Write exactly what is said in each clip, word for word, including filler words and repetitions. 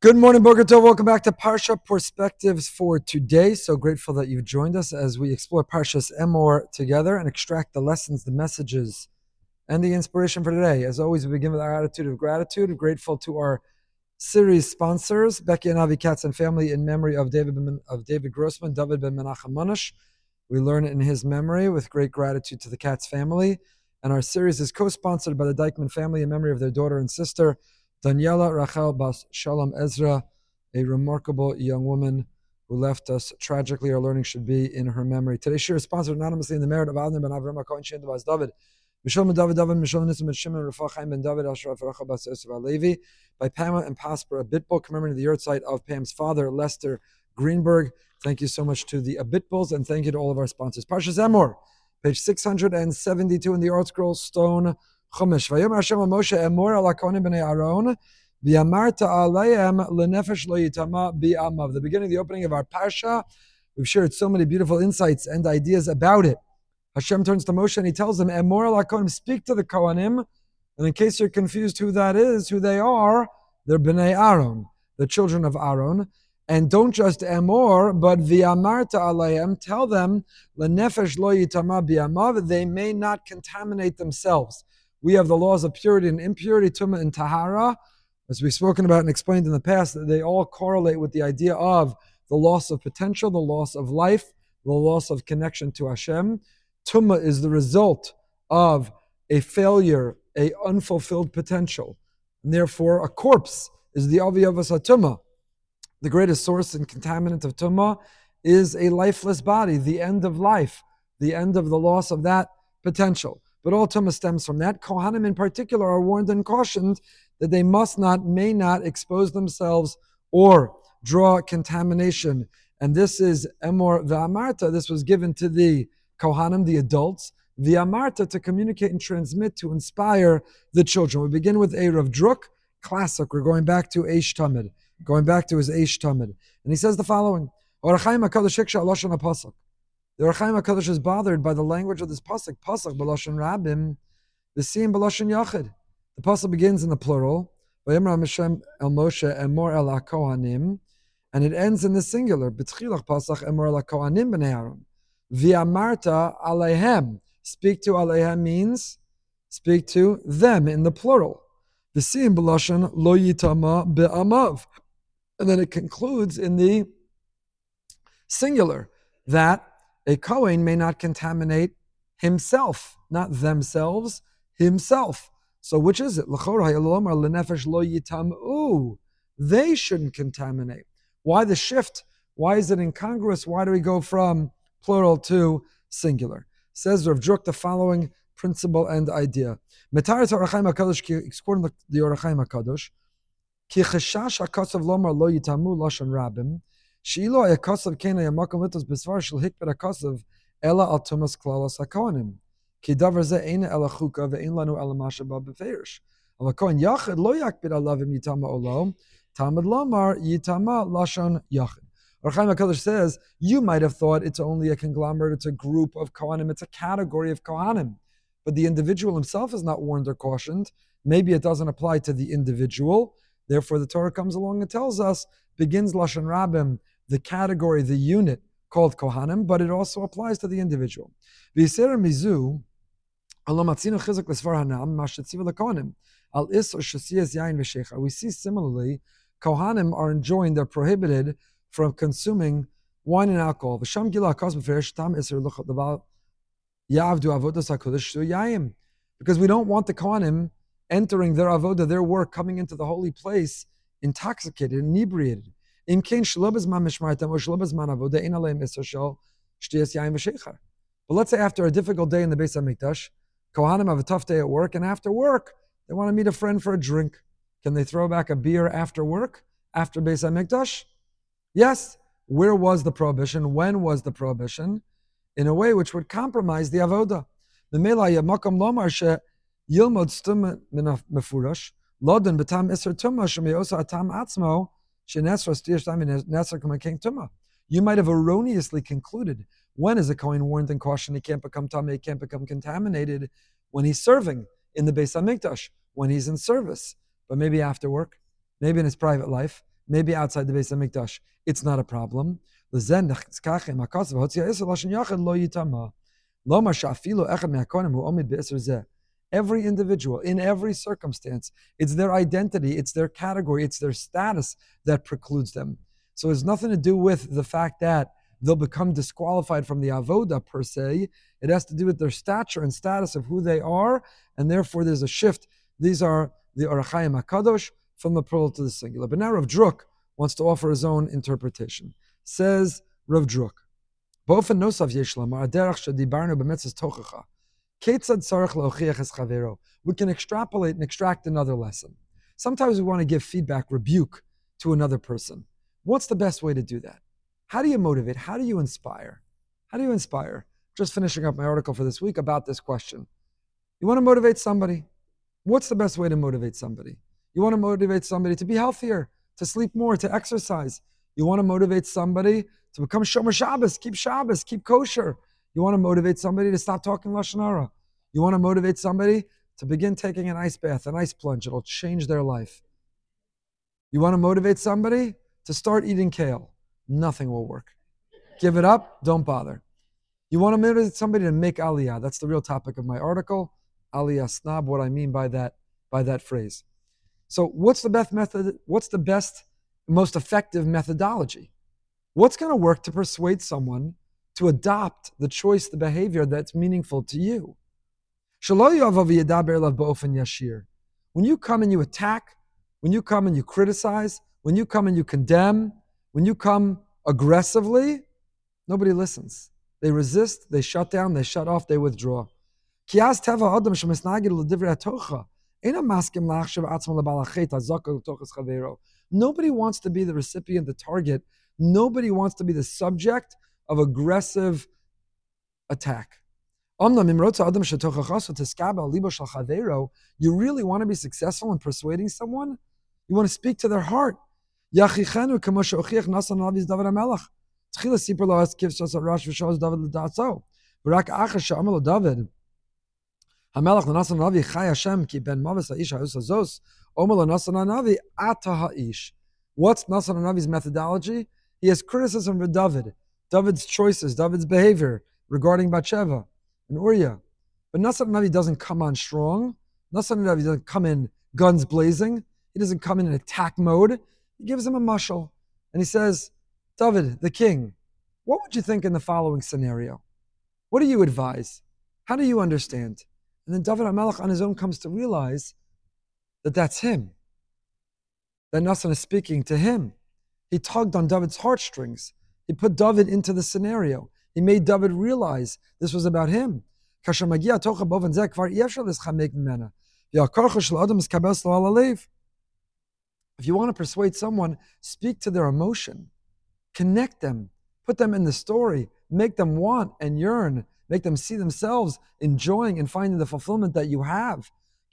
Good morning, Boker Tov. Welcome back to Parsha Perspectives for today. So grateful that you've joined us as we explore Parshas Emor together and extract the lessons, the messages, and the inspiration for today. As always, we begin with our attitude of gratitude. We're grateful to our series sponsors, Becky and Avi Katz and family, in memory of David ben, of David Grossman, David ben Menachem Monash. We learn in his memory with great gratitude to the Katz family. And our series is co-sponsored by the Dykman family in memory of their daughter and sister, Daniela Rachel Bas Shalom Ezra, a remarkable young woman who left us tragically. Our learning should be in her memory. Today's shir is sponsored anonymously in the merit of Avner ben Avram HaKohen Shem Bas David, Mishol ben David David, Mishol Nisim ben Shimon, Rafa Chaim ben David, Ashraf Rachel Bas Yosef Alevi, by Pamela and Pasper Abitbol, commemorating the yahrzeit of Pam's father, Lester Greenberg. Thank you so much to the Abitbols, and thank you to all of our sponsors. Parshas Emor, page six hundred seventy-two in the Art Scroll Stone Chumash. Vayomer Hashem al Moshe Emor al HaKohanim b'nei Aaron v'yamarta aleihem lenefesh lo yitama bi'amav. The beginning, the opening of our Parsha. We've shared so many beautiful insights and ideas about it. Hashem turns to Moshe and he tells him, Emor al HaKohanim, speak to the Kohanim. And in case you're confused who that is, who they are, they're b'nei Aaron, the children of Aaron. And don't just Emor, but v'yamarta aleihem, tell them, lenefesh lo yitama bi'amav, they may not contaminate themselves. We have the laws of purity and impurity, tumah and tahara, as we've spoken about and explained in the past, that they all correlate with the idea of the loss of potential, the loss of life, the loss of connection to Hashem. Tumah is the result of a failure, a unfulfilled potential. And therefore, a corpse is the aviyavas hatumah. The greatest source and contaminant of tumah is a lifeless body, the end of life, the end of the loss of that potential. But all tumah stems from that. Kohanim in particular are warned and cautioned that they must not, may not expose themselves or draw contamination. And this is Emor v'amarta. This was given to the Kohanim, the adults, v'amarta, to communicate and transmit, to inspire the children. We begin with Erev Druk, classic. We're going back to Eish Tamid, going back to his Eish Tamid. And he says the following, Or HaChaim HaKadosh Hiksha Lashon HaPasuk. The Or HaChaim HaKadosh is bothered by the language of this pasuk. Pasuk b'lashon rabim, v'siyim b'lashon yachid. The pasuk begins in the plural. V'yamar Hashem el Moshe Emor el HaKohanim, and it ends in the singular. B'tchilach pasuk Emor el HaKohanim b'nei Aaron. V'yamarta aleihem. Speak to aleihem means speak to them in the plural. V'siyim b'lashon lo yitama be'amav. And then it concludes in the singular that a Kohen may not contaminate himself, not themselves, himself. So which is it? They shouldn't contaminate. Why the shift? Why is it incongruous? Why do we go from plural to singular? Says Rav Druk the following principle and idea. According to the Or HaChaim HaKadosh, Ki cheshash hakasav lomar lo yitamu lashon rabim, she'ilo hakasav kena yamakom litos besvar shel hikbet hakasav ela al tumas klalos hakohanim. Ki davar ze eina ela chuka ve'ein lanu ela masha ba beferish. Al hakohen yachid lo yakbid alavim yitama olom, tamid lomar yitama lashon yachid. Or Chaim HaKadosh says, you might have thought it's only a conglomerate, it's a group of kohanim, it's a category of kohanim. But the individual himself is not warned or cautioned. Maybe it doesn't apply to the individual. Therefore, the Torah comes along and tells us, begins Lashon Rabim, the category, the unit called Kohanim, but it also applies to the individual. V'yiser mizu, alomatzinu chizak l'svar hanam, mashetziva l'kohanim, al is or shasiyas yain v'shecha. We see similarly, Kohanim are enjoined, they're prohibited from consuming wine and alcohol. V'sham gila hakos b'ferish tam iser l'chot l'val yavdu avodas hakodesh shu yayim. Because we don't want the Kohanim entering their avodah, their work, coming into the holy place, intoxicated, inebriated. But let's say after a difficult day in the Beis HaMikdash, Kohanim have a tough day at work, and after work, they want to meet a friend for a drink. Can they throw back a beer after work, after Beis HaMikdash? Yes. Where was the prohibition? When was the prohibition? In a way which would compromise the avodah. Yilmod stum mefurash lodin betam iser tuma shemeyosa atam atzmo shenesra stiyashtam nesra kamaking tuma. You might have erroneously concluded, when is a Kohen warned and cautioned he can't become tamei, he can't become contaminated? When he's serving in the Beis HaMikdash, when he's in service. But maybe after work, maybe in his private life, maybe outside the Beis HaMikdash, it's not a problem. Every individual, in every circumstance, it's their identity, it's their category, it's their status that precludes them. So it's nothing to do with the fact that they'll become disqualified from the avoda per se. It has to do with their stature and status of who they are, and therefore there's a shift. These are the Orach Chayim HaKadosh from the plural to the singular. But now Rav Druk wants to offer his own interpretation. Says Rav Druk, B'ofen nosav yesh lamar aderach shedibarnu b'mitzvos tochacha. Ketzad tzarich leochiach es chavero. We can extrapolate and extract another lesson. Sometimes we want to give feedback, rebuke to another person. What's the best way to do that? How do you motivate? How do you inspire? How do you inspire? Just finishing up my article for this week about this question. You want to motivate somebody. What's the best way to motivate somebody? You want to motivate somebody to be healthier, to sleep more, to exercise. You want to motivate somebody to become Shomer Shabbos, keep Shabbos, keep kosher. You want to motivate somebody to stop talking Lashon Hara. You want to motivate somebody to begin taking an ice bath, an ice plunge. It'll change their life. You want to motivate somebody to start eating kale. Nothing will work. Give it up. Don't bother. You want to motivate somebody to make aliyah. That's the real topic of my article. Aliyah snob, what I mean by that, by that phrase. So what's the best method? What's the best, most effective methodology? What's going to work to persuade someone to adopt the choice, the behavior that's meaningful to you? When you come and you attack, when you come and you criticize, when you come and you condemn, when you come aggressively, nobody listens. They resist, they shut down, they shut off, they withdraw. Nobody wants to be the recipient, the target. Nobody wants to be the subject of aggressive attack. You really want to be successful in persuading someone? You want to speak to their heart. Hamelach l'nasan navi chay Hashem ki ben mavis ha'ish ha'us hazos omer l'nasan navi ata ha'ish. What's Nasan Navi's methodology? He has criticism for David, David's choices, David's behavior regarding Bathsheba and Uriah. But Nasan Navi doesn't come on strong. Nasan Navi doesn't come in guns blazing. He doesn't come in an attack mode. He gives him a mashal. And he says, David, the king, what would you think in the following scenario? What do you advise? How do you understand? And then David HaMelech on his own comes to realize that that's him. That Nasan is speaking to him. He tugged on David's heartstrings. He put David into the scenario. He made David realize this was about him. If you want to persuade someone, speak to their emotion. Connect them. Put them in the story. Make them want and yearn. Make them see themselves enjoying and finding the fulfillment that you have.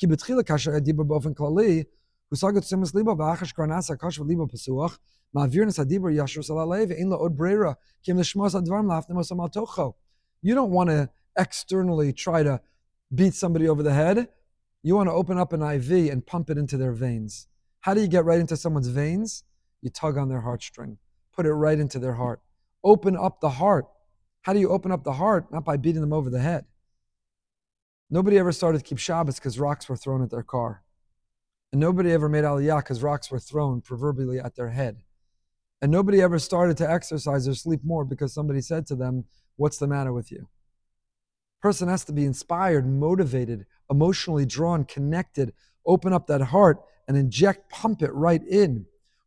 You don't want to externally try to beat somebody over the head. You want to open up an I V and pump it into their veins. How do you get right into someone's veins? You tug on their heartstring. Put it right into their heart. Open up the heart. How do you open up the heart? Not by beating them over the head. Nobody ever started to keep Shabbos because rocks were thrown at their car. And nobody ever made Aliyah because rocks were thrown proverbially at their head. And nobody ever started to exercise or sleep more because somebody said to them, what's the matter with you? Person has to be inspired, motivated, emotionally drawn, connected, open up that heart and inject, pump it right in.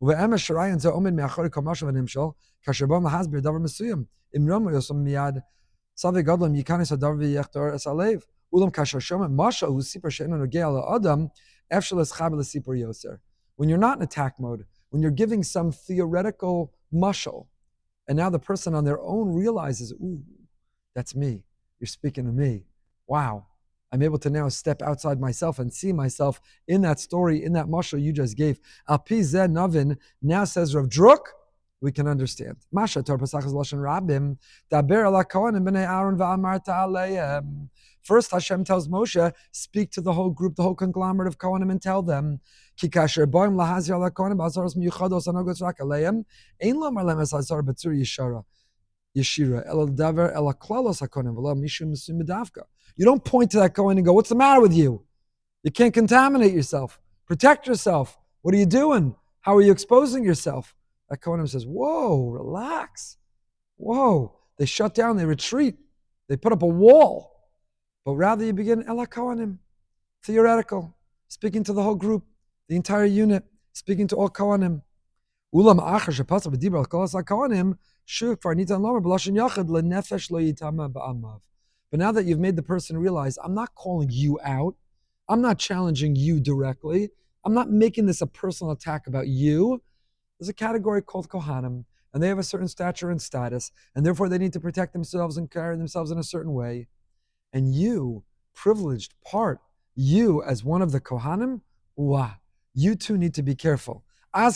When you're not in attack mode, when you're giving some theoretical mashal, and now the person on their own realizes, ooh, that's me. You're speaking to me. Wow. I'm able to now step outside myself and see myself in that story, in that mashal you just gave. Al pi zeh navin, now says Rav Druk, we can understand. Masha tor pasachas lashon rabim, daber ala kohanim b'nei Aaron va'amarta aleihem. First, Hashem tells Moshe, speak to the whole group, the whole conglomerate of Kohanim, and tell them, Ki kasher boim lahazi ala kohanim b'azaros miyuchados anogot rak aleim, ein lo mar lem es azar b'tzur yeshara, yeshira, el davar el klalos hakohanim v'lo mishum misum medavka. You don't point to that kohen and go, what's the matter with you? You can't contaminate yourself. Protect yourself. What are you doing? How are you exposing yourself? That kohanim says, whoa, relax. Whoa. They shut down, they retreat. They put up a wall. But rather you begin ela kohanim, theoretical, speaking to the whole group, the entire unit, speaking to all kohanim. Ulam achar shepasal v'dibra al kolas kohanim shu kvar nitan lomer b'lashon yachad lenefesh lo yitama ba'amav. But now that you've made the person realize, I'm not calling you out, I'm not challenging you directly, I'm not making this a personal attack about you. There's a category called kohanim, and they have a certain stature and status, and therefore they need to protect themselves and carry themselves in a certain way. And you, privileged part, you as one of the kohanim, wah, you too need to be careful. Now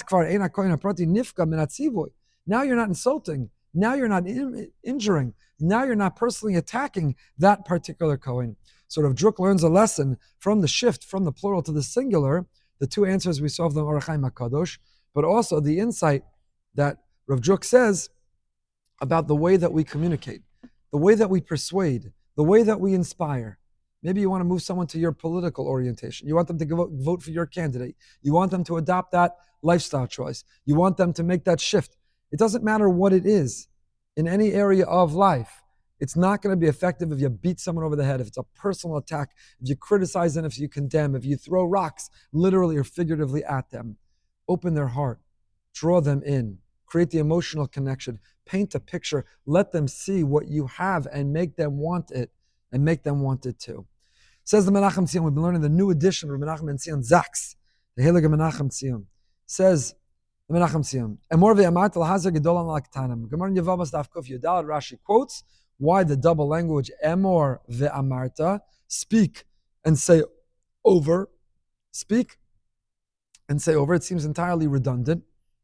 you're not insulting. Now you're not in, injuring. Now you're not personally attacking that particular kohen. So Rav Druk learns a lesson from the shift from the plural to the singular, the two answers we saw from the Orach Chaim HaKadosh, but also the insight that Rav Druk says about the way that we communicate, the way that we persuade, the way that we inspire. Maybe you want to move someone to your political orientation. You want them to go vote for your candidate. You want them to adopt that lifestyle choice. You want them to make that shift. It doesn't matter what it is in any area of life. It's not going to be effective if you beat someone over the head, if it's a personal attack, if you criticize them, if you condemn, if you throw rocks literally or figuratively at them. Open their heart. Draw them in. Create the emotional connection. Paint a picture. Let them see what you have and make them want it, and make them want it too. Says the Menachem Tzion, we've been learning the new edition of Menachem Tzion Zaks, the Heilige Menachem Tzion. Says the Menachem Tzion, Emor ve'amart l'hazer gedolam l'aktanim. Gemara in Yevamos Daf Kuf Yudal, Rashi quotes why the double language Emor ve'amarta, speak and say over, speak and say over. It seems entirely redundant.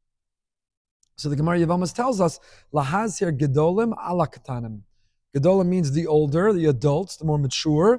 So the Gemara Yevamos tells us lahazir gedolim ala katanim. Gedolim means the older, the adults, the more mature,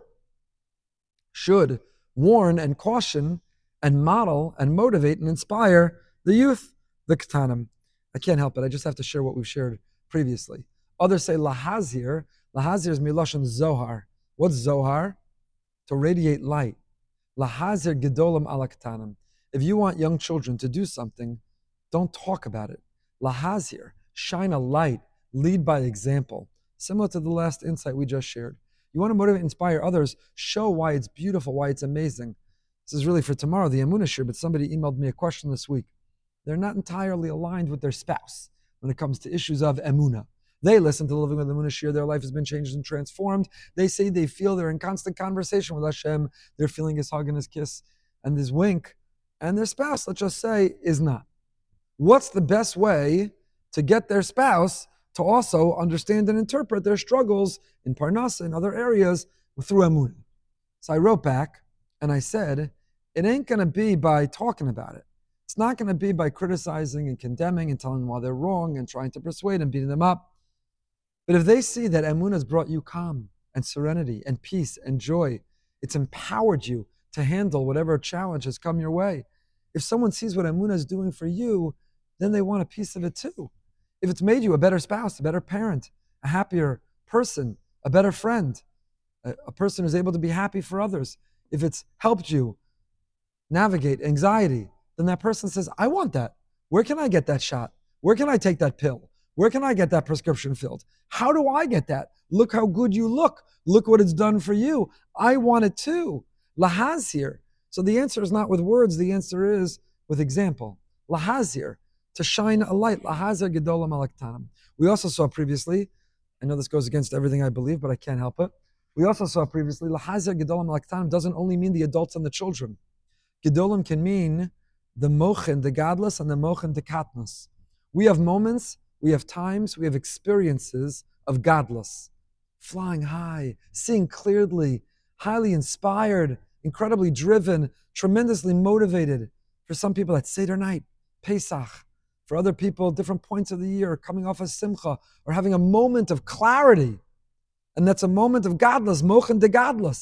should warn and caution and model and motivate and inspire the youth, the katanim. I can't help it. I just have to share what we've shared previously. Others say lahazir. Lahazir is milashon zohar. What's zohar? To radiate light. Lahazir gedolim ala katanim. If you want young children to do something, don't talk about it. Lahazir, shine a light, lead by example. Similar to the last insight we just shared. You want to motivate and inspire others, show why it's beautiful, why it's amazing. This is really for tomorrow, the Emunah Shir, but somebody emailed me a question this week. They're not entirely aligned with their spouse when it comes to issues of Emunah. They listen to Living with Emunah Shir, their life has been changed and transformed. They say they feel they're in constant conversation with Hashem, they're feeling his hug and his kiss and his wink, and their spouse, let's just say, is not. What's the best way to get their spouse to also understand and interpret their struggles in Parnasa and other areas through Emunah? So I wrote back and I said, it ain't going to be by talking about it. It's not going to be by criticizing and condemning and telling them why they're wrong and trying to persuade and beating them up. But if they see that Emunah has brought you calm and serenity and peace and joy, it's empowered you to handle whatever challenge has come your way. If someone sees what Emunah is doing for you, then they want a piece of it too. If it's made you a better spouse, a better parent, a happier person, a better friend, a, a person who's able to be happy for others, if it's helped you navigate anxiety, then that person says, I want that. Where can I get that shot? Where can I take that pill? Where can I get that prescription filled? How do I get that? Look how good you look. Look what it's done for you. I want it too. Lahazir. So the answer is not with words. The answer is with example. Lahazir. To shine a light. Lahazir gedolam alaktanim. We also saw previously, I know this goes against everything I believe, but I can't help it. We also saw previously, Lahazir gedolam alaktanim doesn't only mean the adults and the children. Gedolim can mean the mochin, the godless, and the mochin, the katnus. We have moments, we have times, we have experiences of godless. Flying high, seeing clearly, highly inspired, incredibly driven, tremendously motivated. For some people, that's Seder night, Pesach. For other people, different points of the year, coming off a simcha, or having a moment of clarity. And that's a moment of godless, mochin de godless.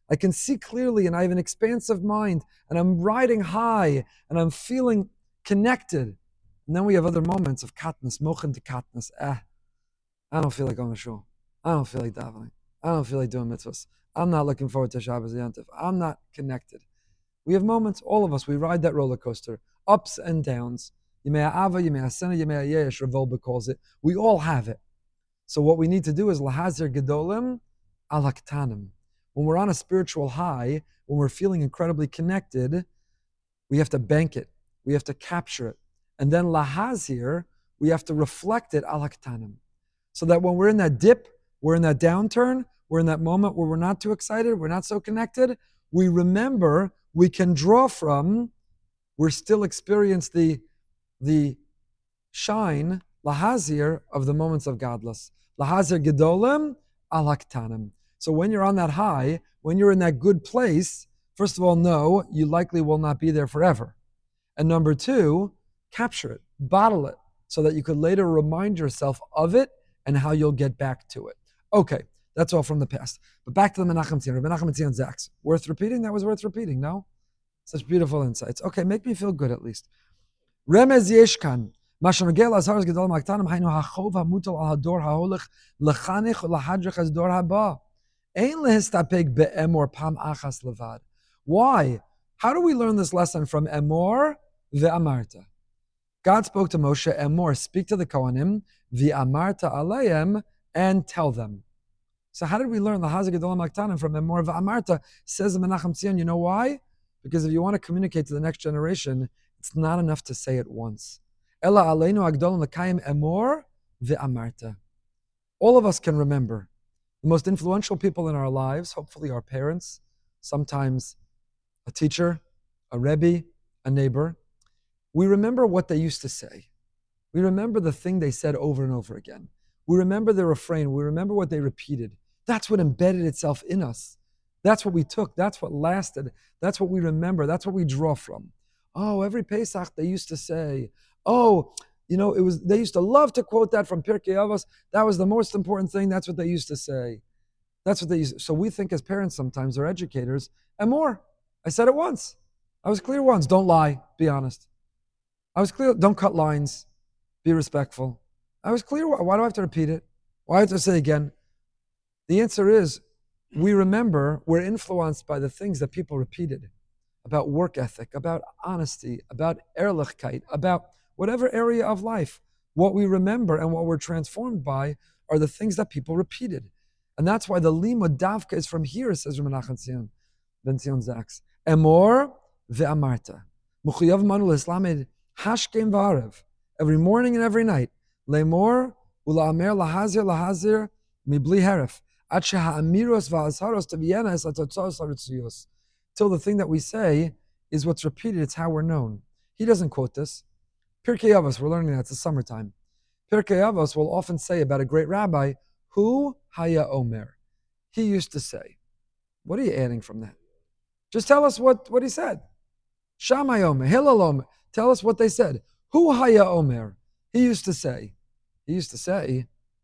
I can see clearly and I have an expansive mind and I'm riding high and I'm feeling connected. And then we have other moments of katnas, mochen to katnas. Eh, I don't feel like going to shul. I don't feel like davening. I don't feel like doing mitzvahs. I'm not looking forward to Shabbos Yantif. I'm not connected. We have moments, all of us, we ride that roller coaster, ups and downs. Yemei Ava, Yemei Hasena, Yemei Yesh, Revolba calls it. We all have it. So what we need to do is lahazir gedolim alaktanim. When we're on a spiritual high, when we're feeling incredibly connected, we have to bank it. We have to capture it. And then lahazir, we have to reflect it alaktanim. So that when we're in that dip, we're in that downturn, we're in that moment where we're not too excited, we're not so connected, we remember, we can draw from, we're still experience the, the shine, lahazir, of the moments of godless. Lahazir gedolim alaktanim. So when you're on that high, when you're in that good place, first of all, no, you likely will not be there forever. And number two, capture it, bottle it, so that you could later remind yourself of it and how you'll get back to it. Okay, that's all from the past. But back to the Menachem Tzion, Menachem Tzion Zaks. Worth repeating? That was worth repeating, no? Such beautiful insights. Okay, make me feel good at least. Remez Yeshkan. מה שנוגע להזהר גדול מהקטנים, היינו החוב המוטל על הדור ההולך לחנך ולהדריך את הדור הבא. אין להסתפק באמור פעם אחת לבד. Why? How do we learn this lesson from Emor ve'amarta? God spoke to Moshe, Emor, speak to the Kohanim, ve'amarta aleim, and tell them. So how did we learn the Hazar Gedol Maktanim from Emor ve'amarta? Says the Menachem Tzion, you know why? Because if you want to communicate to the next generation, it's not enough to say it once. Ella aleinu agdolim l'kayim Emor ve'amarta. All of us can remember the most influential people in our lives, hopefully our parents, sometimes a teacher, a rebbe, a neighbor. We remember what they used to say. We remember the thing they said over and over again. We remember their refrain. We remember what they repeated. That's what embedded itself in us. That's what we took. That's what lasted. That's what we remember. That's what we draw from. Oh, every Pesach they used to say, oh, you know, it was. They used to love to quote that from Pirkei Avos. That was the most important thing. That's what they used to say. That's what they used to. So we think as parents sometimes, or educators, and more. I said it once. I was clear once. Don't lie. Be honest. I was clear. Don't cut lines. Be respectful. I was clear. Why do I have to repeat it? Why do I have to say it again? The answer is, we remember, we're influenced by the things that people repeated about work ethic, about honesty, about ehrlichkeit, about whatever area of life. What we remember and what we're transformed by are the things that people repeated. And that's why the limud davka is from here, says Menachem Tzion, Ben Tzion Zaks. Emor ve'amarta. Muchayav manu l'Islamed hashkem v'arev. Every morning and every night. Lemor ula'amer lahazir lahazir mibli heref. At sheha'amiros va'azharos teviyena es atotzos haritzuyos. Till the thing that we say is what's repeated, it's how we're known. He doesn't quote this. Pirkei Avos, we're learning that, it's the summertime. Pirkei Avos will often say about a great rabbi, Hu haya omer. He used to say. What are you adding from that? Just tell us what, what he said. Shammai omer, Hillel omer. Tell us what they said. Hu haya omer. He used to say. He used to say.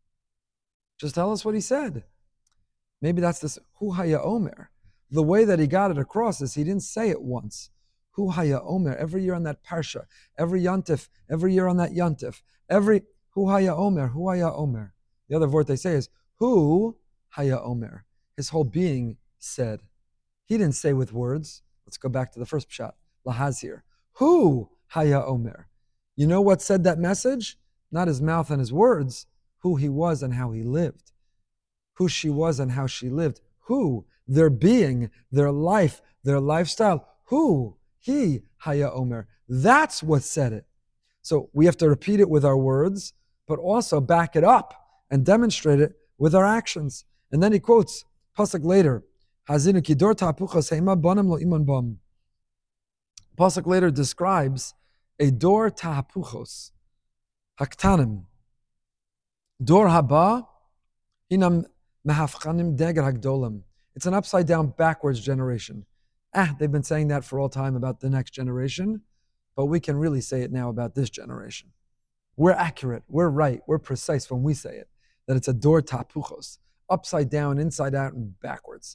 Just tell us what he said. Maybe that's this Hu haya omer. The way that he got it across is he didn't say it once. Hu haya omer. Every year on that parsha, every yantif, every year on that yantif, every Hu haya omer, Hu haya omer. The other word they say is Hu haya omer. His whole being said. He didn't say with words. Let's go back to the first pshat. Lahazir. Hu haya omer. You know what said that message? Not his mouth and his words. Who he was and how he lived. Who she was and how she lived. Who? Their being, their life, their lifestyle. Who? He, haya omer. That's what said it. So we have to repeat it with our words, but also back it up and demonstrate it with our actions. And then he quotes, pasuk later, Hazinu kidor ta'apuchos heima bonim lo iman bom. Pasuk later describes a door ta'apuchos, haktanim, dor haba, hinam mehafchanim deger hagdolim. It's an upside down, backwards generation. Ah, they've been saying that for all time about the next generation, but we can really say it now about this generation. We're accurate, we're right, we're precise when we say it, that it's a door tapuchos, upside down, inside out, and backwards.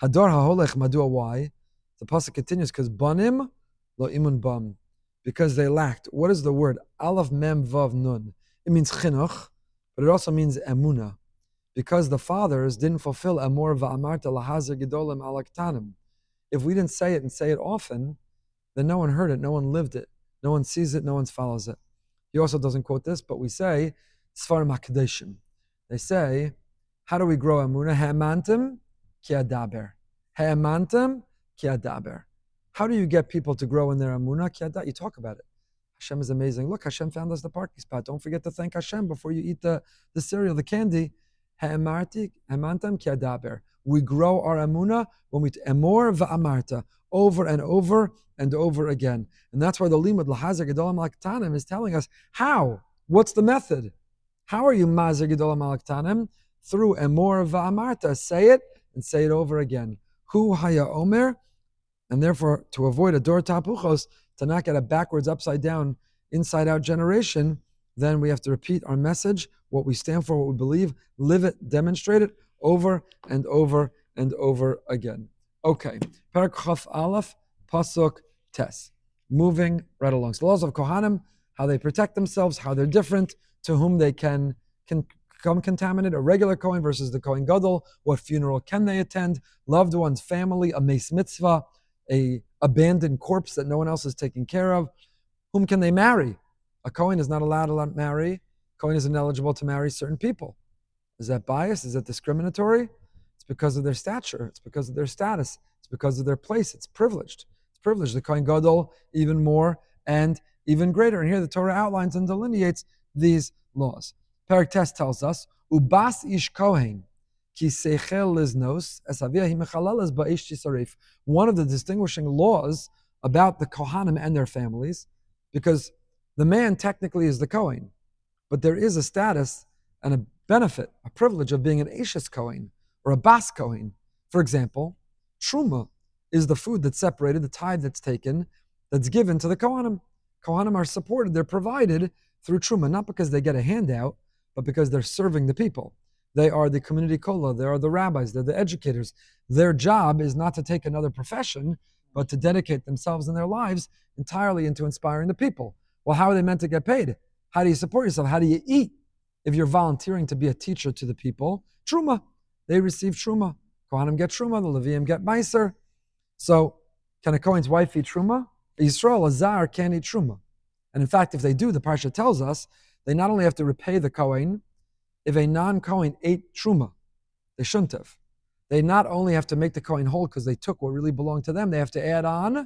Hador haholech madua, why? The pasuk continues, because banim lo imun bam, because they lacked. What is the word? Aleph mem vav nun. It means chinuch, but it also means emuna, because the fathers didn't fulfill amor va'amarta lahazer gedolim alaktanim. If we didn't say it and say it often, then no one heard it, no one lived it, no one sees it, no one follows it. He also doesn't quote this, but we say Sfarim HaKadoshim. They say, how do we grow emuna? Ha'emantim ki adaber. Ha'emantim ki adaber. How do you get people to grow in their emuna? Ki adaber. You talk about it. Hashem is amazing. Look, Hashem found us the parking spot. Don't forget to thank Hashem before you eat the, the cereal, the candy. Ha'emantim ki adaber. We grow our emuna when we emor va'amarta, over and over and over again. And that's why the limud lahazer gedolim alaktanim is telling us how. What's the method? How are you mazer gedolim alaktanim? Through emor va'amarta. Say it and say it over again. Hu haya omer. And therefore, to avoid a dor tapuchos, to not get a backwards, upside down, inside out generation, then we have to repeat our message, what we stand for, what we believe, live it, demonstrate it, over and over and over again. Okay, Perek Chaf Aleph, Pasuk Tes. Moving right along. So the laws of Kohanim, how they protect themselves, how they're different, to whom they can, can come contaminate, a regular Kohen versus the Kohen Gadol, what funeral can they attend, loved ones, family, a meis mitzvah, a abandoned corpse that no one else is taking care of. Whom can they marry? A Kohen is not allowed to marry. Kohen is ineligible to marry certain people. Is that bias? Is that discriminatory? It's because of their stature. It's because of their status. It's because of their place. It's privileged. It's privileged. The Kohen Gadol even more and even greater. And here the Torah outlines and delineates these laws. Perek Tes tells us, Ubas ish Kohen ki seichel liznos es avia hi mechalalas ba'ish tisarif. One of the distinguishing laws about the Kohanim and their families, because the man technically is the Kohen, but there is a status and a benefit, a privilege of being an Eishes Kohen or a Bas Kohen. For example, Truma is the food that's separated, the tithe that's taken, that's given to the Kohanim. Kohanim are supported, they're provided through Truma, not because they get a handout, but because they're serving the people. They are the community kola, they are the rabbis, they're the educators. Their job is not to take another profession, but to dedicate themselves and their lives entirely into inspiring the people. Well, how are they meant to get paid? How do you support yourself? How do you eat? If you're volunteering to be a teacher to the people, Truma, they receive Truma. Kohanim get Truma, the Leviim get Meiser. So, can a Kohen's wife eat Truma? Yisrael, a Zar, can't eat Truma. And in fact, if they do, the Parsha tells us, they not only have to repay the Kohen, if a non-Kohen ate Truma, they shouldn't have. They not only have to make the Kohen whole because they took what really belonged to them, they have to add on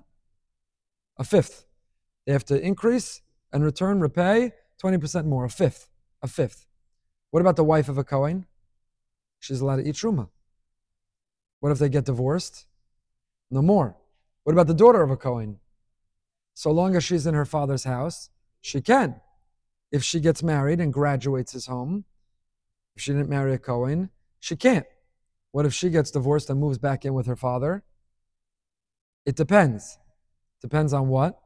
a fifth. They have to increase and return, repay twenty percent more, a fifth, a fifth. What about the wife of a Kohen? She's allowed to eat Truma. What if they get divorced? No more. What about the daughter of a Kohen? So long as she's in her father's house, she can. If she gets married and graduates his home, if she didn't marry a Kohen, she can't. What if she gets divorced and moves back in with her father? It depends. Depends on what?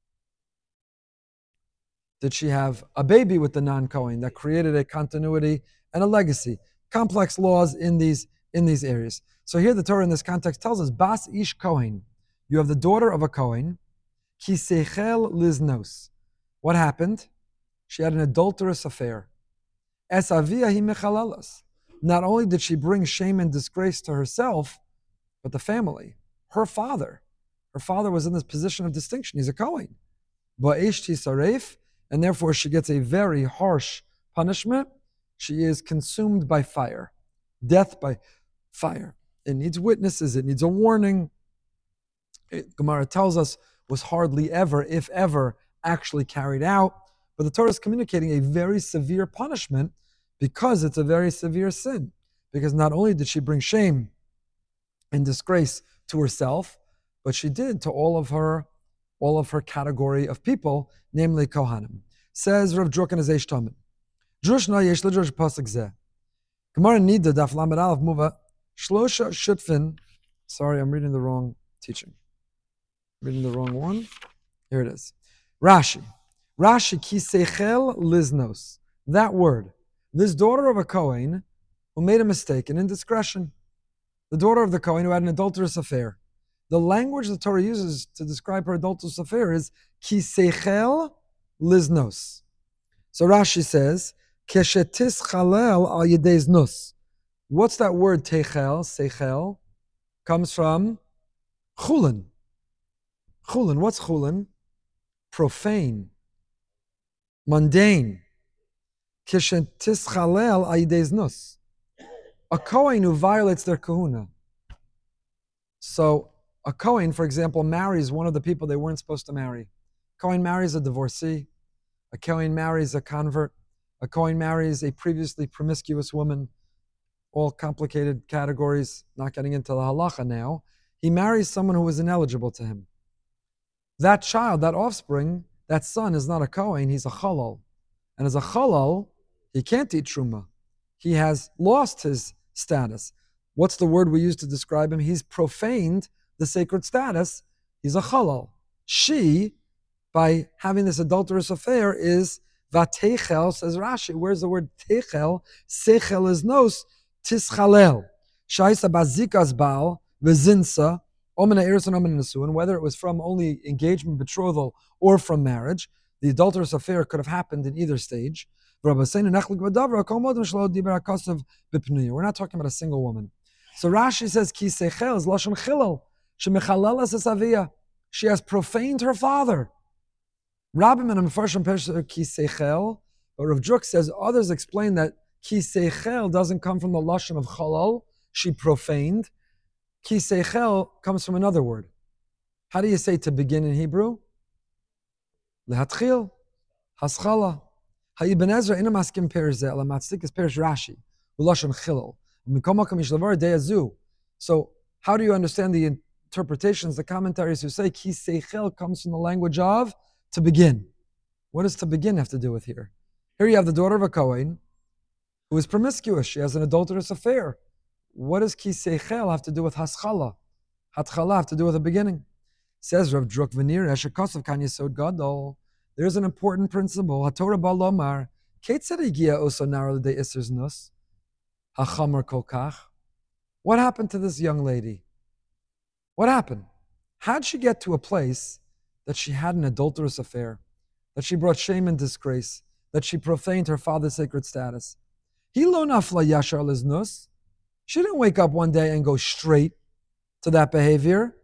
Did she have a baby with the non-Kohen that created a continuity and a legacy? Complex laws in these in these areas. So here the Torah in this context tells us, Bas ish Kohen. You have the daughter of a Kohen, ki seichel liznos. What happened? She had an adulterous affair. Es avia hi mechalalas. Not only did she bring shame and disgrace to herself, but the family, her father. Her father was in this position of distinction. He's a Kohen. Ba'esh tisaref, and therefore she gets a very harsh punishment. She is consumed by fire. Death by fire. It needs witnesses. It needs a warning. It, Gemara tells us, was hardly ever, if ever, actually carried out. But the Torah is communicating a very severe punishment because it's a very severe sin. Because not only did she bring shame and disgrace to herself, but she did to all of her, all of her category of people, namely Kohanim. Says Rav Drucken Azesh Tamid. Drushna yesh l'drush pasuk zeh. Gemara Nida daf lamed aleph muva shlosha shutfin. Sorry, I'm reading the wrong teaching. I'm reading the wrong one. Here it is. Rashi. Rashi ki seichel liznos. That word. This daughter of a Kohen who made a mistake, an indiscretion. the daughter of the Kohen who had an adulterous affair. The language the Torah uses to describe her adulterous affair is kisechel liznos. So Rashi says, keshetis chalel al yedei znus. What's that word techel, sechel? Comes from chulin. Chulin, what's chulin? Profane, mundane. Keshetis chalel al yedei znus. A Kohen who violates their kahuna. So a Kohen, for example, marries one of the people they weren't supposed to marry. A Kohen marries a divorcee. A Kohen marries a convert. A Kohen marries a previously promiscuous woman. All complicated categories, not getting into the halacha now. He marries someone who was ineligible to him. That child, that offspring, that son is not a Kohen, he's a chalal. And as a chalal, he can't eat truma. He has lost his status. What's the word we use to describe him? He's profaned the sacred status. He's a chalal. She, by having this adulterous affair, is vatechel, says Rashi. Where's the word techel? Sechel is nos, tischalel. Shaisa bazikas baal, vezinsa, omena eris and omena nesuin, whether it was from only engagement, betrothal, or from marriage. The adulterous affair could have happened in either stage. We're not talking about a single woman. So Rashi says, Ki sechel is lashon chilal, shemechalalas es aviyah. She has profaned her father. Rabbim and Mefarshim Pesach Ki sechel, but Rav Druk says others explain that Ki sechel doesn't come from the lashon of chalal, she profaned. Ki sechel comes from another word. How do you say to begin in Hebrew? Lehatchil, haschala. Ha'ibn Ezra ina maskim perish zeh, ala matzdik is perish Rashi, ulashon chilal. So how do you understand the interpretations, the commentaries who say ki seichel comes from the language of to begin? What does to begin have to do with here? Here you have the daughter of a Kohen who is promiscuous. She has an adulterous affair. What does ki seichel have to do with haschala? Hatchala have to do with the beginning? Says Rav Druk Venir Eshakosov Kan Yesod Gadol. There's an important principle. HaTorah Balomar Ketzad Igia Oso Naro de Isser's Nus. Hachamar Kolkach. What happened to this young lady? What happened? How'd she get to a place that she had an adulterous affair, that she brought shame and disgrace, that she profaned her father's sacred status? He lo nafla yashar liznus. She didn't wake up one day and go straight to that behavior.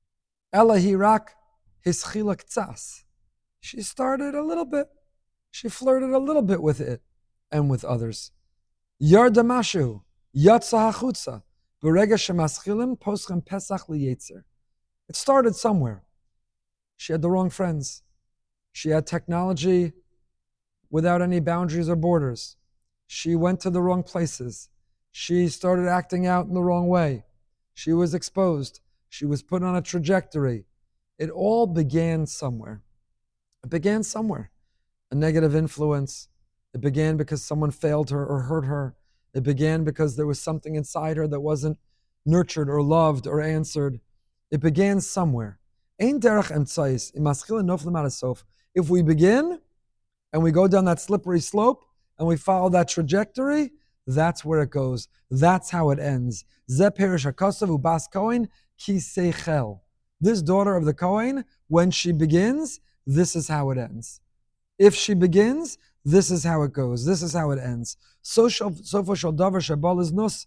Ela hirak hischila ktsas. She started a little bit. She flirted a little bit with it and with others. Yarda mashu, yatsa hachutza, berega shemaschilim poschem pesach liyetzer. It started somewhere. She had the wrong friends. She had technology without any boundaries or borders. She went to the wrong places. She started acting out in the wrong way. She was exposed. She was put on a trajectory. It all began somewhere. It began somewhere. A negative influence. It began because someone failed her or hurt her. It began because there was something inside her that wasn't nurtured or loved or answered. It began somewhere. Ein derech emtzais, imaschil noflim sof. If we begin and we go down that slippery slope and we follow that trajectory, that's where it goes. That's how it ends. Ze perish hakasav ubas Kohen ki seichel. This daughter of the Kohen, when she begins, this is how it ends. If she begins, this is how it goes. This is how it ends. So sofo shel davar shebal is nus.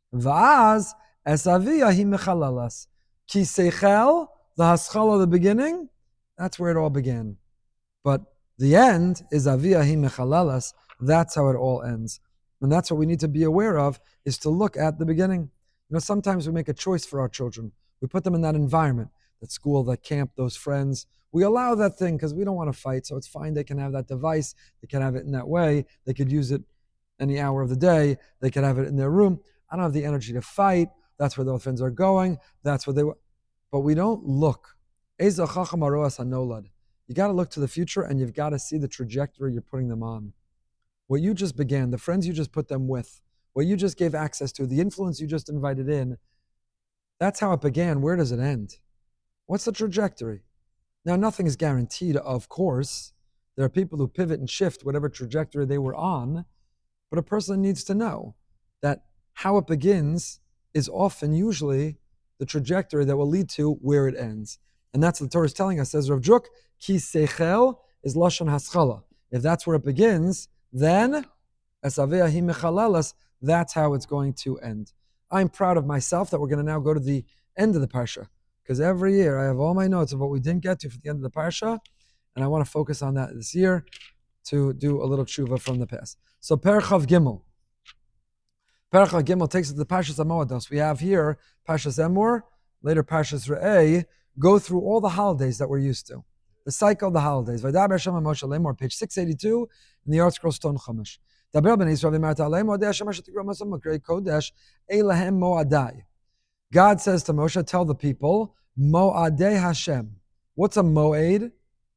Va'az es aviyah hi mechalalas. Ki seichel, the haschala, the beginning, that's where it all began. But the end is aviyah hi mechalalas. That's how it all ends. And that's what we need to be aware of, is to look at the beginning. You know, sometimes we make a choice for our children. We put them in that environment, that school, that camp, those friends. We allow that thing because we don't want to fight, so it's fine. They can have that device. They can have it in that way. They could use it any hour of the day. They could have it in their room. I don't have the energy to fight. That's where those friends are going. That's where they were. But we don't look. You got to look to the future, and you've got to see the trajectory you're putting them on. What you just began, the friends you just put them with, what you just gave access to, the influence you just invited in, that's how it began. Where does it end? What's the trajectory? Now, nothing is guaranteed, of course. There are people who pivot and shift whatever trajectory they were on, but a person needs to know that how it begins is often, usually, the trajectory that will lead to where it ends. And that's what the Torah is telling us, says Rav Juk, ki seichel is lashon haschala. If that's where it begins, then esaveh hi mechalalas, that's how it's going to end. I'm proud of myself that we're going to now go to the end of the parsha, because every year I have all my notes of what we didn't get to for the end of the parsha, and I want to focus on that this year to do a little tshuva from the past. So Perchav Gimel. Perchav Gimel takes us to the Parshas Hamoedos. We have here Parshas Emor, later Parshas Re'eh, go through all the holidays that we're used to. The cycle of the holidays. Vaydaber Hashem Moshe Lemor, page six eighty-two in the Art Scroll Stone Chumash. Daber ben Yisrael v'marta aleim modeh Hashem asher tikra masam makrei kodesh elahem moadai. God says to Moshe, tell the people, moadei Hashem. What's a moed?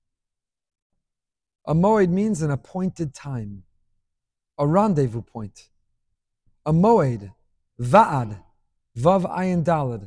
A moed means an appointed time, a rendezvous point. A moed, va'ad, vav ayin dalad,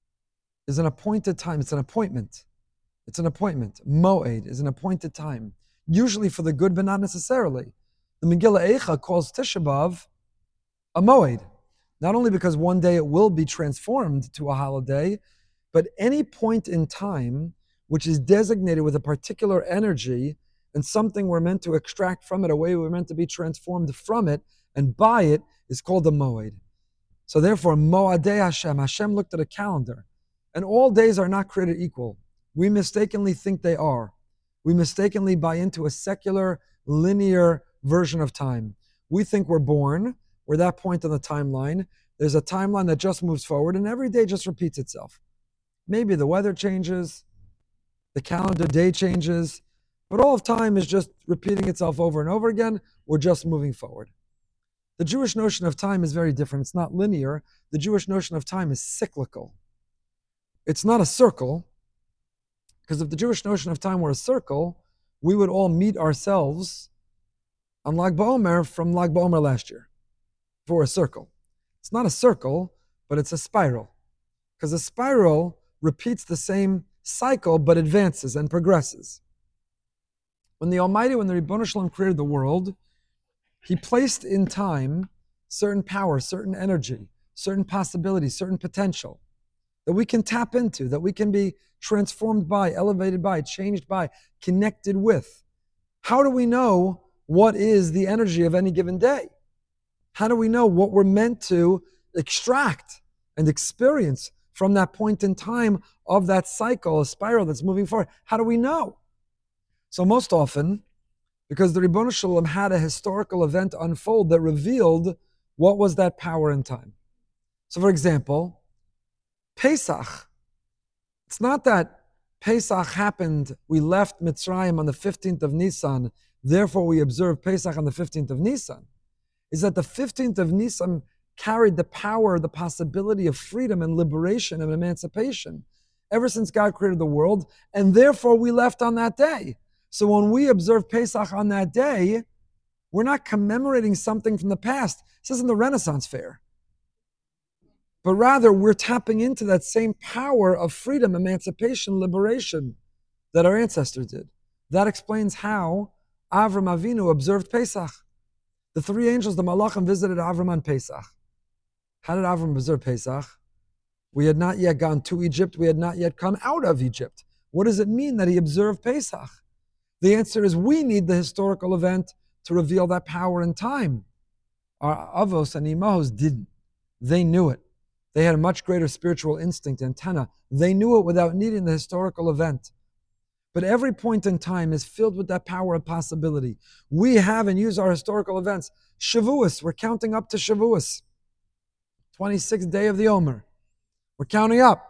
is an appointed time. It's an appointment. It's an appointment. Moed is an appointed time, usually for the good, but not necessarily. The Megillah Eicha calls Tisha B'Av a moed, not only because one day it will be transformed to a holiday, but any point in time which is designated with a particular energy and something we're meant to extract from it, a way we're meant to be transformed from it and by it, is called a moed. So therefore, moadei Hashem, Hashem looked at a calendar, and all days are not created equal. We mistakenly think they are. We mistakenly buy into a secular, linear version of time. We think we're born, we're that point on the timeline. There's a timeline that just moves forward, and every day just repeats itself. Maybe the weather changes, the calendar day changes, but all of time is just repeating itself over and over again. We're just moving forward. The Jewish notion of time is very different. It's not linear. The Jewish notion of time is cyclical. It's not a circle, because if the Jewish notion of time were a circle, we would all meet ourselves on Lag BaOmer from Lag BaOmer last year for a circle. It's not a circle, but it's a spiral, because a spiral repeats the same cycle but advances and progresses. When the Almighty, when the Ribono Shel Olam created the world, He placed in time certain power, certain energy, certain possibilities, certain potential that we can tap into, that we can be transformed by, elevated by, changed by, connected with. How do we know what is the energy of any given day? How do we know what we're meant to extract and experience from that point in time of that cycle, a spiral that's moving forward? How do we know? So most often, because the Ribono Shel Olam had a historical event unfold that revealed what was that power in time. So for example, Pesach, it's not that Pesach happened, we left Mitzrayim on the fifteenth of Nisan, therefore we observe Pesach on the fifteenth of Nisan. Is that the fifteenth of Nisan carried the power, the possibility of freedom and liberation and emancipation ever since God created the world, and therefore we left on that day. So when we observe Pesach on that day, we're not commemorating something from the past. This isn't the Renaissance fair. But rather, we're tapping into that same power of freedom, emancipation, liberation that our ancestors did. That explains how Avram Avinu observed Pesach. The three angels, the Malachim, visited Avram on Pesach. How did Avram observe Pesach? We had not yet gone to Egypt. We had not yet come out of Egypt. What does it mean that he observed Pesach? The answer is we need the historical event to reveal that power in time. Our Avos and Imahos didn't. They knew it. They had a much greater spiritual instinct, antenna. They knew it without needing the historical event. But every point in time is filled with that power of possibility. We have and use our historical events. Shavuos, we're counting up to Shavuos. twenty-sixth day of the Omer. We're counting up.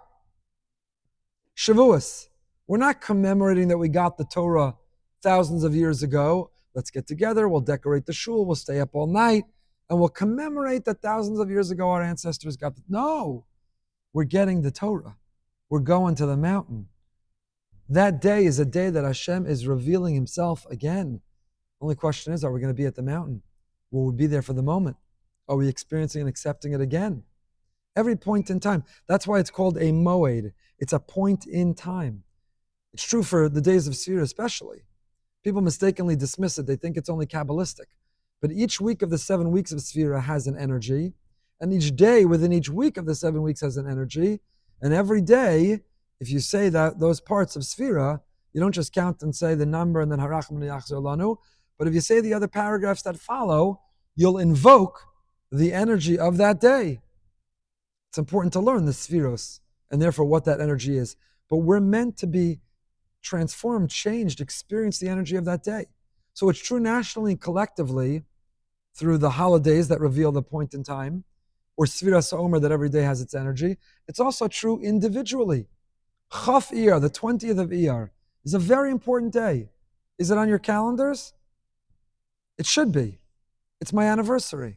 Shavuos. We're not commemorating that we got the Torah thousands of years ago. Let's get together, we'll decorate the shul, we'll stay up all night, and we'll commemorate that thousands of years ago our ancestors got the... No! We're getting the Torah. We're going to the mountain. That day is a day that Hashem is revealing Himself again. Only question is, are we going to be at the mountain? Will we be there for the moment? Are we experiencing and accepting it again? Every point in time. That's why it's called a moed. It's a point in time. It's true for the days of Sefirah especially. People mistakenly dismiss it. They think it's only Kabbalistic. But each week of the seven weeks of Sefirah has an energy, And each day within each week of the seven weeks has an energy. And every day, if you say that those parts of Sfira, you don't just count and say the number and then Harachim Yachzor Lanu, but if you say the other paragraphs that follow, you'll invoke the energy of that day. It's important to learn the Sfiros and therefore what that energy is. But we're meant to be transformed, changed, experience the energy of that day. So it's true nationally and collectively through the holidays that reveal the point in time, or Sfiras Omer that every day has its energy. It's also true individually. Chaf Iyar, the twentieth of Iyar, is a very important day. Is it on your calendars? It should be. It's my anniversary.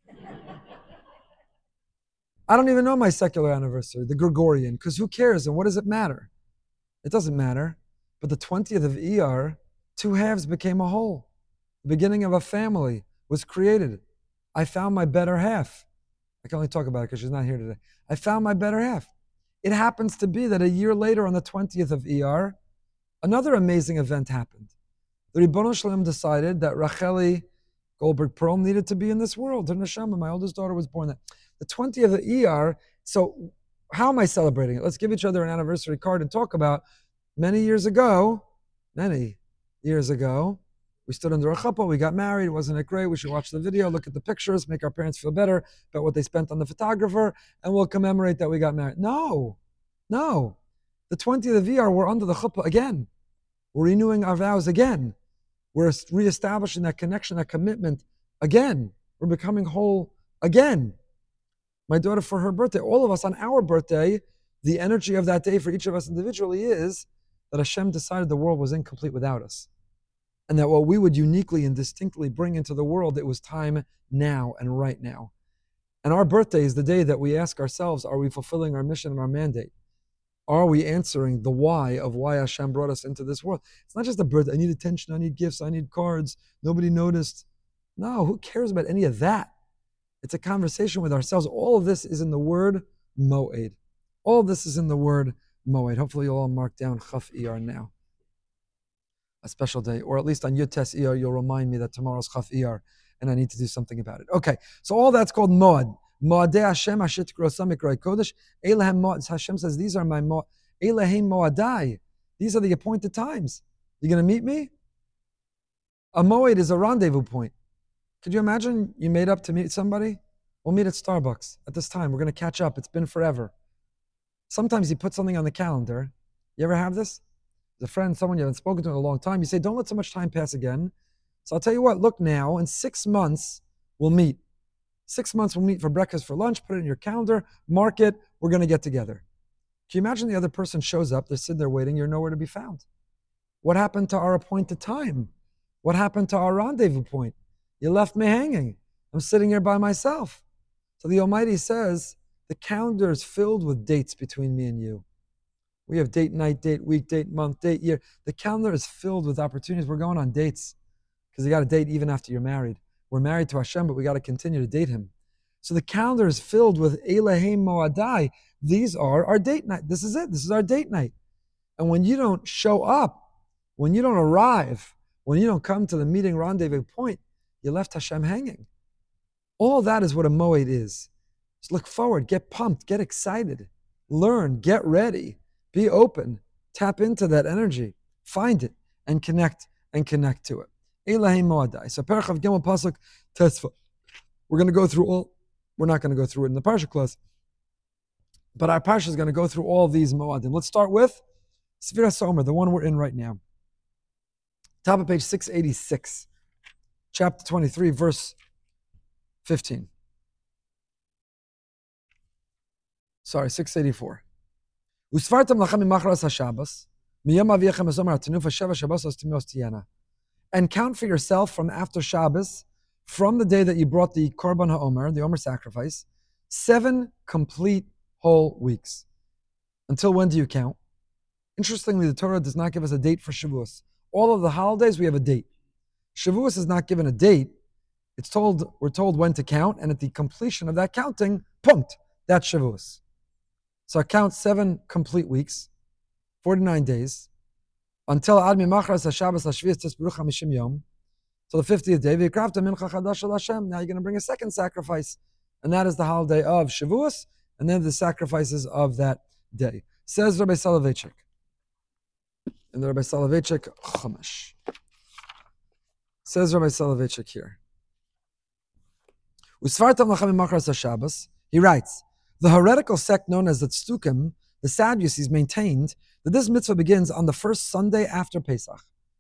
I don't even know my secular anniversary, the Gregorian, because who cares and what does it matter? It doesn't matter. But the twentieth of Iyar, two halves became a whole. The beginning of a family was created. I found my better half. I can only talk about it because she's not here today. I found my better half. It happens to be that a year later on the twentieth of Iyar, another amazing event happened. The Ribbono Shel Olam decided that Racheli Goldberg-Perl needed to be in this world. Her neshama, my oldest daughter, was born that. The twentieth of Iyar, so how am I celebrating it? Let's give each other an anniversary card and talk about many years ago, many years ago, we stood under a chuppah, we got married, wasn't it great? We should watch the video, look at the pictures, make our parents feel better about what they spent on the photographer, and we'll commemorate that we got married. No, no. The twentieth of Iyar, we're under the chuppah again. We're renewing our vows again. We're reestablishing that connection, that commitment again. We're becoming whole again. My daughter, for her birthday, all of us on our birthday, the energy of that day for each of us individually is that Hashem decided the world was incomplete without us. And that what we would uniquely and distinctly bring into the world, it was time now and right now. And our birthday is the day that we ask ourselves, are we fulfilling our mission and our mandate? Are we answering the why of why Hashem brought us into this world? It's not just a birthday. I need attention, I need gifts, I need cards. Nobody noticed. No, who cares about any of that? It's a conversation with ourselves. All of this is in the word Moed. All of this is in the word Moed. Hopefully you'll all mark down Chaf Iyar now. A special day, or at least on Yud Tes Iyar, you'll remind me that tomorrow's Chaf Iyar, and I need to do something about it. Okay, so all that's called Moed. Moadei Hashem Asher Tikrosa Mikrai Kodesh. Elahem Moed. Hashem says, these are my Moed. Elahem Moadai. These are the appointed times. You're going to meet me? A Moed is a rendezvous point. Could you imagine you made up to meet somebody? We'll meet at Starbucks at this time. We're going to catch up. It's been forever. Sometimes you put something on the calendar. You ever have this? There's a friend, someone you haven't spoken to in a long time. You say, don't let so much time pass again. So I'll tell you what, look now, in six months, we'll meet. Six months, we'll meet for breakfast, for lunch, put it in your calendar, mark it, we're going to get together. Can you imagine the other person shows up, they're sitting there waiting, you're nowhere to be found? What happened to our appointed time? What happened to our rendezvous point? You left me hanging. I'm sitting here by myself. So the Almighty says, the calendar is filled with dates between me and you. We have date night, date week, date month, date year. The calendar is filled with opportunities. We're going on dates because you got to date even after you're married. We're married to Hashem, but we got to continue to date Him. So the calendar is filled with Elohim Moadai. These are our date night. This is it. This is our date night. And when you don't show up, when you don't arrive, when you don't come to the meeting rendezvous point, you left Hashem hanging. All that is what a Moed is. Just look forward, get pumped, get excited, learn, get ready, be open, tap into that energy, find it, and connect and connect to it. Elohim Moadai. So Perach of Gimel Pasuk Tesva. We're going to go through all, we're not going to go through it in the Parsha class, but our Parsha is going to go through all these Moadim. Let's start with Sfiras Omer, the one we're in right now. Top of page six eighty-six, chapter twenty-three, verse fifteen. Sorry, six eighty-four. Usfartam lachem imachras haShabbos, miyom aviechem ezomer hatanuf hasheva shabbos ostimios tiyana. And count for yourself from after Shabbos, from the day that you brought the Korban HaOmer, the Omer sacrifice, seven complete whole weeks. Until when do you count? Interestingly, the Torah does not give us a date for Shavuos. All of the holidays, we have a date. Shavuos is not given a date. It's told, we're told when to count, and at the completion of that counting, punkt, that's Shavuos. So I count seven complete weeks, forty-nine days, until Ad Mimachras HaShabbos HaShvius Tisberuch HaMishim Yom, till the fiftieth day, V'yikrafta Mincha Chadash Shel Hashem. Now you're going to bring a second sacrifice, and that is the holiday of Shavuos, and then the sacrifices of that day. Says Rabbi Soloveitchik in the Rabbi Soloveitchik Chumash. Says Rabbi Soloveitchik here. He writes, the heretical sect known as the Tzdukim, the Sadducees, maintained that this mitzvah begins on the first Sunday after Pesach.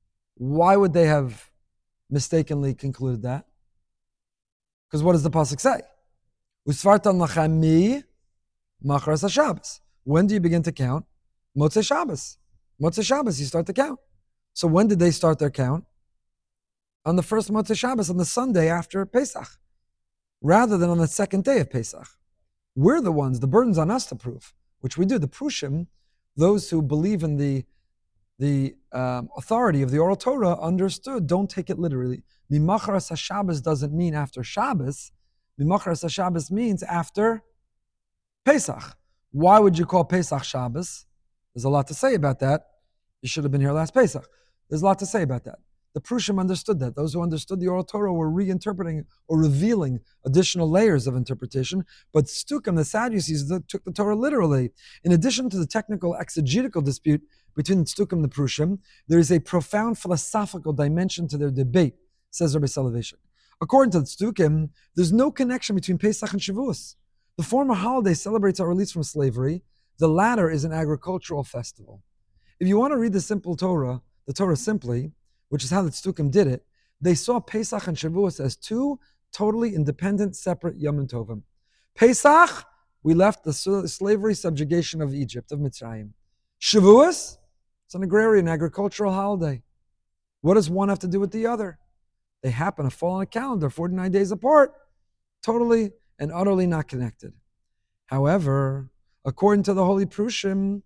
Why would they have mistakenly concluded that? Because what does the pasuk say? Usvartam lachami machras haShabbos. When do you begin to count? Motzei Shabbos. Motzei Shabbos, you start to count. So when did they start their count? On the first Motzei Shabbos, on the Sunday after Pesach, rather than on the second day of Pesach. We're the ones, the burden's on us to prove, which we do. The Prushim, those who believe in the the um, authority of the oral Torah, understood, don't take it literally. Mimachras HaShabbos doesn't mean after Shabbos. Mimachras HaShabbos means after Pesach. Why would you call Pesach Shabbos? There's a lot to say about that. You should have been here last Pesach. There's a lot to say about that. The Prushim understood that. Those who understood the oral Torah were reinterpreting or revealing additional layers of interpretation. But Stukim, the Sadducees, took the Torah literally. In addition to the technical exegetical dispute between Stukim and the Prushim, there is a profound philosophical dimension to their debate, says Rabbi Soloveitchik. According to the Stukim, there's no connection between Pesach and Shavuos. The former holiday celebrates our release from slavery. The latter is an agricultural festival. If you want to read the simple Torah, the Torah simply, which is how the Tzdukim did it, they saw Pesach and Shavuos as two totally independent, separate Yom Tovim. Pesach, we left the slavery subjugation of Egypt, of Mitzrayim. Shavuos, it's an agrarian, agricultural holiday. What does one have to do with the other? They happen to fall on a calendar, forty-nine days apart, totally and utterly not connected. However, according to the Holy Prushim,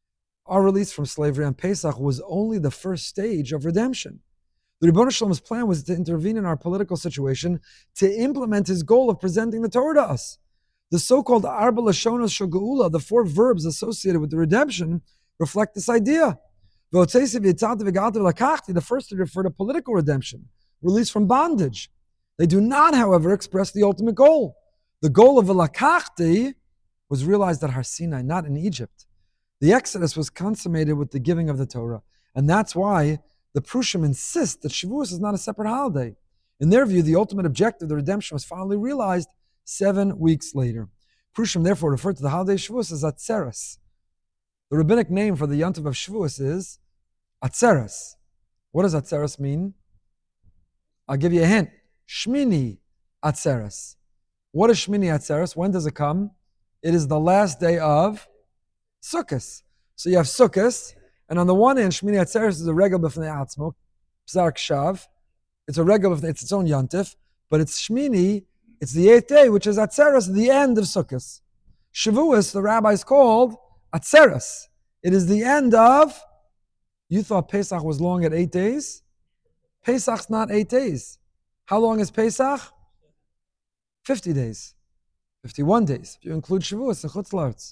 our release from slavery on Pesach was only the first stage of redemption. The Ribbono Shel Olam's plan was to intervene in our political situation to implement his goal of presenting the Torah to us. The so-called Arba Lashonos Shel Geula, the four verbs associated with the redemption, reflect this idea. The first to refer to political redemption, release from bondage. They do not, however, express the ultimate goal. The goal of Velakachti was realized at Har Sinai, not in Egypt. The Exodus was consummated with the giving of the Torah. And that's why the Prushim insist that Shavuos is not a separate holiday. In their view, the ultimate objective, the redemption, was finally realized seven weeks later. Prushim therefore referred to the holiday of Shavuos as Atzeres. The rabbinic name for the Yontiv of Shavuos is Atzeres. What does Atzeres mean? I'll give you a hint. Shmini Atzeres. What is Shmini Atzeres? When does it come? It is the last day of Sukkot. So you have Sukkot, and on the one hand, Shmini Atzeres is a regal b'fnei atzmo, Psar Kshav. It's a regal b'fnei, it's its own Yontif, but it's Shmini, it's the eighth day, which is Atzeres, the end of Sukkot. Shavuos, the rabbis called Atzeres. It is the end of, you thought Pesach was long at eight days? Pesach's not eight days. How long is Pesach? fifty days. fifty-one days, if you include Shavuos and Chutz La'aretz.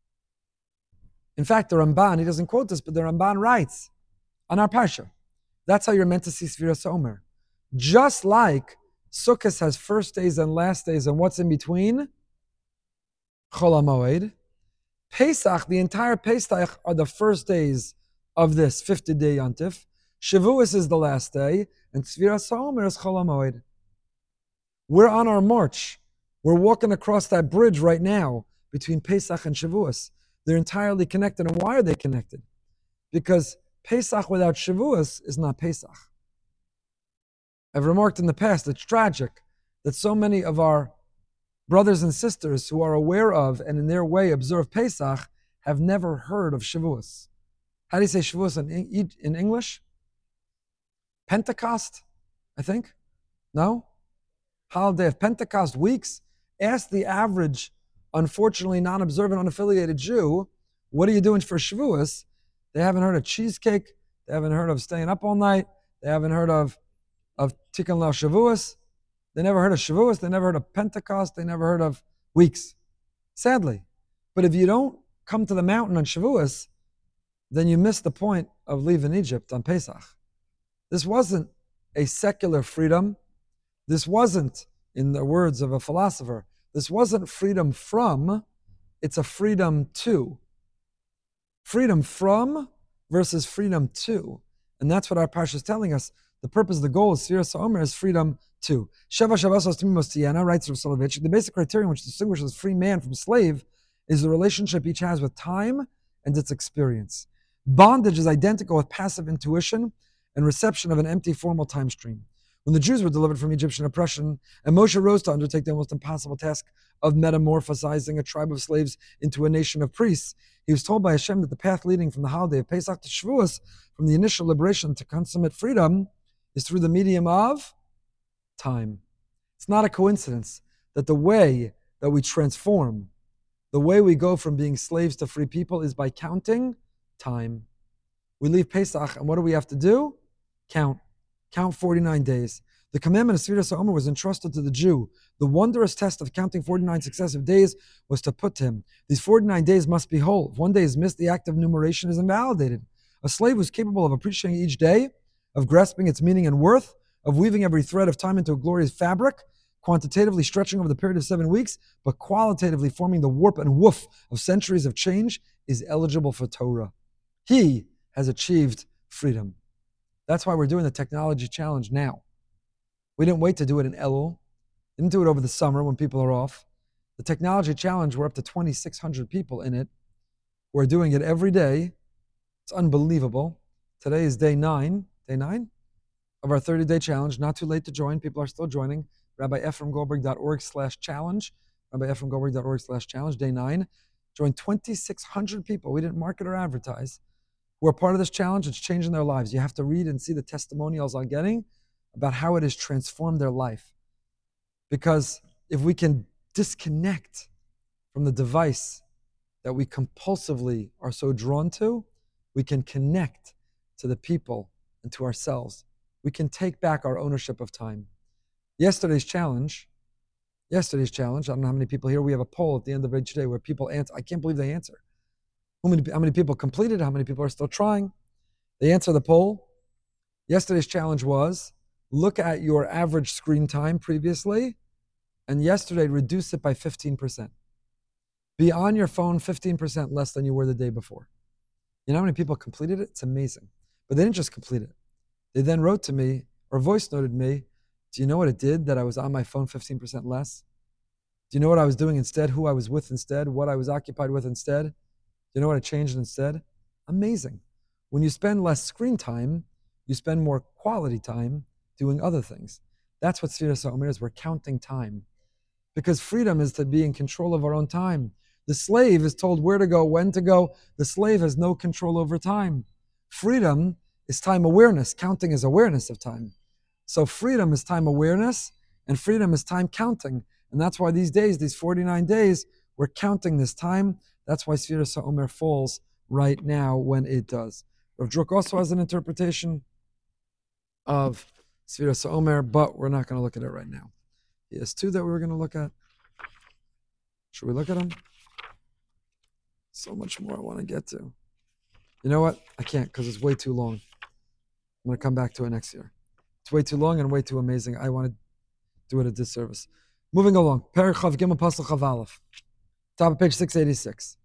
In fact, the Ramban, he doesn't quote this, but the Ramban writes on our Parsha, that's how you're meant to see Sfiras Omer. Just like Sukkot has first days and last days, and what's in between? Chol HaMoed. Pesach, the entire Pesach, are the first days of this fifty-day Yontif. Shavuos is the last day, and Sfiras Omer is Chol HaMoed. We're on our march. We're walking across that bridge right now between Pesach and Shavuos. They're entirely connected. And why are they connected? Because Pesach without Shavuos is not Pesach. I've remarked in the past, it's tragic that so many of our brothers and sisters who are aware of and in their way observe Pesach have never heard of Shavuos. How do you say Shavuos in, in English? Pentecost, I think? No? Holiday of Pentecost weeks. Ask the average, unfortunately non-observant, unaffiliated Jew, what are you doing for Shavuos? They haven't heard of cheesecake. They haven't heard of staying up all night. They haven't heard of, of Tikkun Leil Shavuos. They never heard of Shavuos. They never heard of Pentecost. They never heard of weeks. Sadly. But if you don't come to the mountain on Shavuos, then you miss the point of leaving Egypt on Pesach. This wasn't a secular freedom. This wasn't, in the words of a philosopher, This wasn't freedom from, it's a freedom to. Freedom from versus freedom to. And that's what our parsha is telling us. The purpose, the goal of Sfiras HaOmer is freedom to. Sheva Shavasas Timimos Tiana, writes Rav Soloveitchik, the basic criterion which distinguishes free man from slave is the relationship each has with time and its experience. Bondage is identical with passive intuition and reception of an empty formal time stream. When the Jews were delivered from Egyptian oppression, and Moshe rose to undertake the almost impossible task of metamorphosizing a tribe of slaves into a nation of priests, he was told by Hashem that the path leading from the holiday of Pesach to Shavuos, from the initial liberation to consummate freedom, is through the medium of time. It's not a coincidence that the way that we transform, the way we go from being slaves to free people is by counting time. We leave Pesach, and what do we have to do? Count. Count forty-nine days. The commandment of Sfiras HaOmer was entrusted to the Jew. The wondrous test of counting forty-nine successive days was to put to him. These forty-nine days must be whole. If one day is missed, the act of numeration is invalidated. A slave who's capable of appreciating each day, of grasping its meaning and worth, of weaving every thread of time into a glorious fabric, quantitatively stretching over the period of seven weeks, but qualitatively forming the warp and woof of centuries of change, is eligible for Torah. He has achieved freedom. That's why we're doing the technology challenge now. We didn't wait to do it in Elul. Didn't do it over the summer when people are off. The technology challenge, we're up to twenty-six hundred people in it. We're doing it every day. It's unbelievable. Today is day nine, day nine of our thirty-day challenge. Not too late to join. People are still joining. Rabbi Ephraim Goldberg dot org slash challenge. Rabbi Ephraim Goldberg dot org slash challenge, day nine. Joined twenty-six hundred people. We didn't market or advertise. Who are part of this challenge. It's changing their lives. You have to read and see the testimonials I'm getting about how it has transformed their life. Because if we can disconnect from the device that we compulsively are so drawn to, we can connect to the people and to ourselves. We can take back our ownership of time. Yesterday's challenge, yesterday's challenge, I don't know how many people here, we have a poll at the end of each day where people answer. I can't believe they answer. How many, how many people completed? How many people are still trying? They answer the poll. Yesterday's challenge was, look at your average screen time previously, and yesterday reduce it by fifteen percent. Be on your phone fifteen percent less than you were the day before. You know how many people completed it? It's amazing. But they didn't just complete it. They then wrote to me, or voice noted me, do you know what it did that I was on my phone fifteen percent less? Do you know what I was doing instead, who I was with instead, what I was occupied with instead? Do you know what I changed instead? Amazing. When you spend less screen time, you spend more quality time doing other things. That's what Sfiras HaOmer is. We're counting time. Because freedom is to be in control of our own time. The slave is told where to go, when to go. The slave has no control over time. Freedom is time awareness. Counting is awareness of time. So freedom is time awareness, and freedom is time counting. And that's why these days, these forty-nine days, we're counting this time. That's why Sfiras HaOmer falls right now when it does. Rav Druk also has an interpretation of Sfiras HaOmer, but we're not going to look at it right now. He has two that we were going to look at. Should we look at them? So much more I want to get to. You know what? I can't because it's way too long. I'm going to come back to it next year. It's way too long and way too amazing. I want to do it a disservice. Moving along. Perek Chav Gimel Pasuk Chav Aleph. Top of page six eighty-six.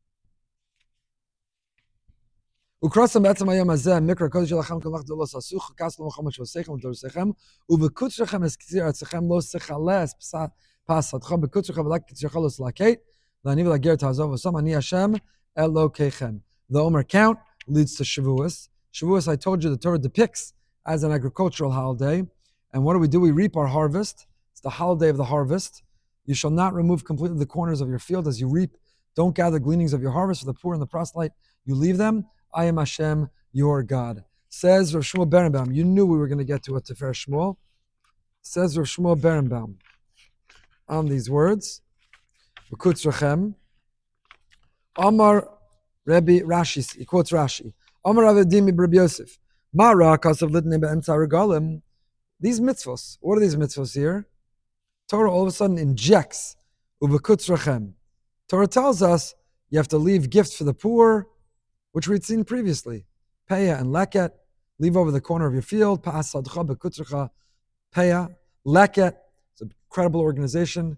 Ukrasam b'atzam hayom hazeh mikra kodesh yelachem kolach lo sasuch kas lo mochamot shvosechem v'dorosechem uvekutzrechem es k'tzir atzechem lo sechales pasadcha bekutzrechem v'lak k'tzircha lo slaket l'ani v'lager ta'azov v'sam ani Hashem Elokechem. The Omer count leads to Shavuos. Shavuos, I told you, the Torah depicts as an agricultural holiday. And what do we do? We reap our harvest. It's the holiday of the harvest. You shall not remove completely the corners of your field as you reap. Don't gather gleanings of your harvest for the poor and the proselyte. You leave them. I am Hashem, your God. Says Rav Shmuel Berenbaum. You knew we were going to get to a Tifer Shmuel. Says Rav Shmuel Berenbaum on these words. V'kutzrechem. Amar Rebbe Rashi. He quotes Rashi. Amar Avedimi B'Reb Yosef. Mara kasav litnei be'emtza regalim. These mitzvos. What are these mitzvos here? Torah all of a sudden injects uvekutzrechem. Torah tells us you have to leave gifts for the poor, which we'd seen previously. Peah and leket. Leave over the corner of your field. Pa'asadcha bekutzrecha. Peah. Leket. It's an incredible organization.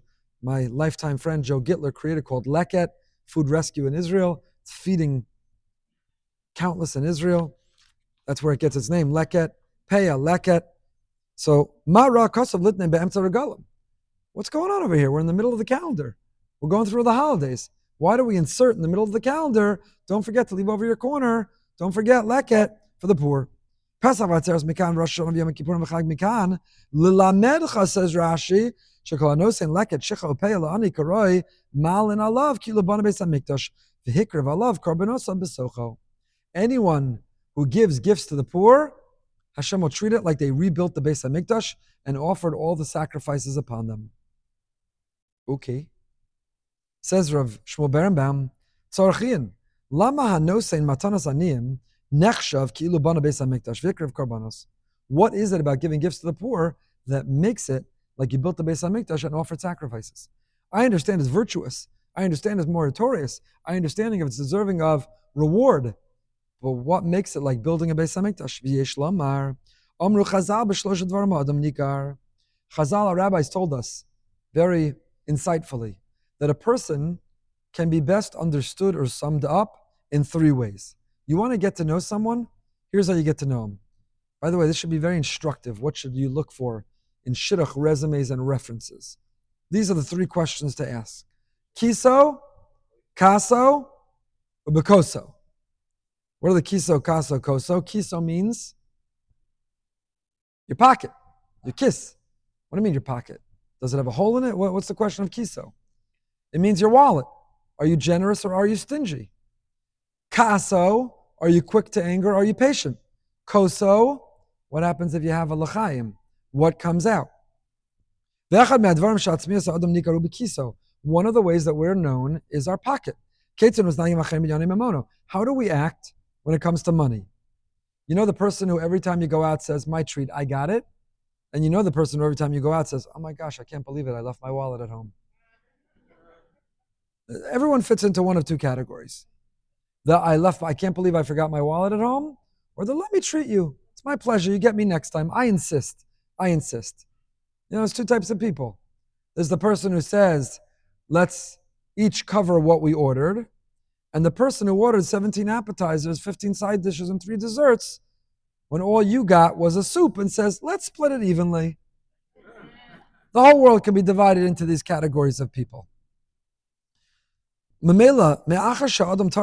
my lifetime friend Joe Gittler created called Leket, Food Rescue in Israel. It's feeding countless in Israel. That's where it gets its name, Leket, Peah, Leket. So, Ma'ra Kasav Litne Be'emtza Regalim. What's going on over here? We're in the middle of the calendar. We're going through the holidays. Why do we insert in the middle of the calendar? Don't forget to leave over your corner. Don't forget Leket for the poor. Pesach Vatzeres Mikan Rosh Hashanah Yom Kippurim V'Chag Mikan Lilamedcha, says Rashi, Shekol Anosin Leket Shecha Upeya La'ani Karoi Malin Alav Ki Lebana Beis HaMikdash V'Hikrev Alav Korbanosam B'Socho. Anyone who gives gifts to the poor, Hashem will treat it like they rebuilt the Beis HaMikdash and offered all the sacrifices upon them. Okay. Says Rav Shmuel Berenbaum, Tzorchian, Lama hanosein matanas aniyim nechshav ki'ilu bana beis hamikdash v'ikrev korbanos. What is it about giving gifts to the poor that makes it like you built the Beis HaMikdash and offered sacrifices? I understand it's virtuous. I understand it's meritorious. I understand if it's deserving of reward. But what makes it like building a Beis HaMikdash? V'yesh lamar amru Chazal b'shloshet dvarim adam nikar. Chazal, our rabbis, told us very insightfully that a person can be best understood or summed up in three ways. You want to get to know someone? Here's how you get to know him. By the way, this should be very instructive. What should you look for in shidduch resumes and references? These are the three questions to ask. Kiso, kaso, or bekoso. What are the kiso, kaso, koso? Kiso means your pocket, your kiss. What do you mean your pocket? Does it have a hole in it? What's the question of kiso? It means your wallet. Are you generous or are you stingy? Kaso, are you quick to anger? Are you patient? Koso, what happens if you have a l'chaim? What comes out? One of the ways that we're known is our pocket. How do we act when it comes to money? You know the person who every time you go out says, my treat, I got it? And you know the person who every time you go out says, oh my gosh, I can't believe it, I left my wallet at home. Everyone fits into one of two categories. The I left, I can't believe I forgot my wallet at home, or the let me treat you. It's my pleasure, you get me next time. I insist, I insist. You know, there's two types of people. There's the person who says, let's each cover what we ordered, and the person who ordered seventeen appetizers, fifteen side dishes, and three desserts, when all you got was a soup, and says, let's split it evenly. The whole world can be divided into these categories of people. Think about who this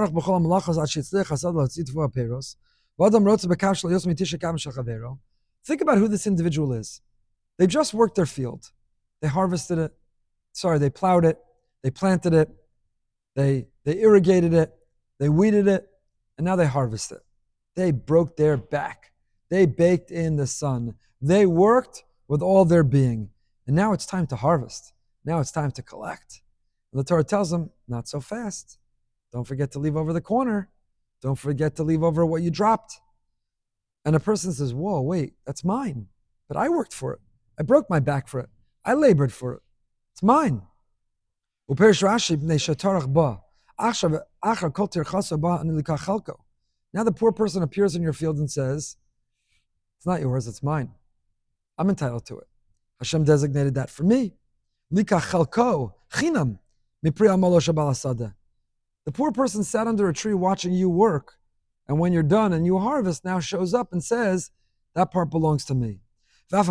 individual is. They just worked their field. They harvested it. Sorry, they plowed it. They planted it. They, they irrigated it. They weeded it. And now they harvest it. They broke their back. They baked in the sun. They worked with all their being. And now it's time to harvest. Now it's time to collect. And the Torah tells them, not so fast. Don't forget to leave over the corner. Don't forget to leave over what you dropped. And a person says, whoa, wait, that's mine. But I worked for it. I broke my back for it. I labored for it. It's mine. Now the poor person appears in your field and says, it's not yours, it's mine. I'm entitled to it. Hashem designated that for me. Lika chalko, chinam. The poor person sat under a tree watching you work, and when you're done and you harvest, now shows up and says, that part belongs to me. And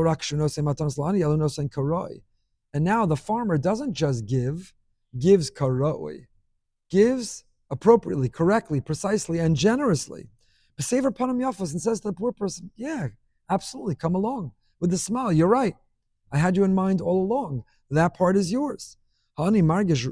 now the farmer doesn't just give, gives karoi, gives appropriately, correctly, precisely, and generously. Besever panam yafos, and says to the poor person, yeah, absolutely, come along. With a smile, you're right. I had you in mind all along. That part is yours. So the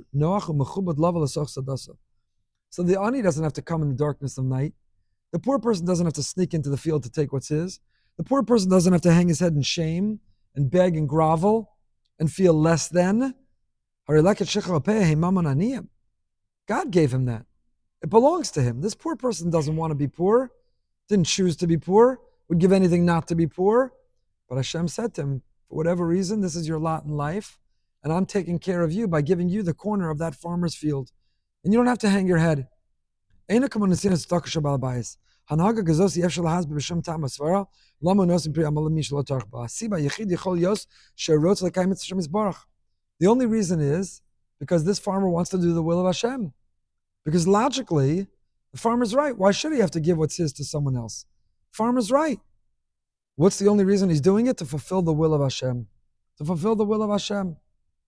ani doesn't have to come in the darkness of night. The poor person doesn't have to sneak into the field to take what's his. The poor person doesn't have to hang his head in shame and beg and grovel and feel less than. God gave him that. It belongs to him. This poor person doesn't want to be poor, didn't choose to be poor, would give anything not to be poor. But Hashem said to him, for whatever reason, this is your lot in life. And I'm taking care of you by giving you the corner of that farmer's field. And you don't have to hang your head. This is the The only reason is because this farmer wants to do the will of Hashem. Because logically, the farmer's right. Why should he have to give what's his to someone else? Farmer's right. What's the only reason he's doing it? To fulfill the will of Hashem. To fulfill the will of Hashem.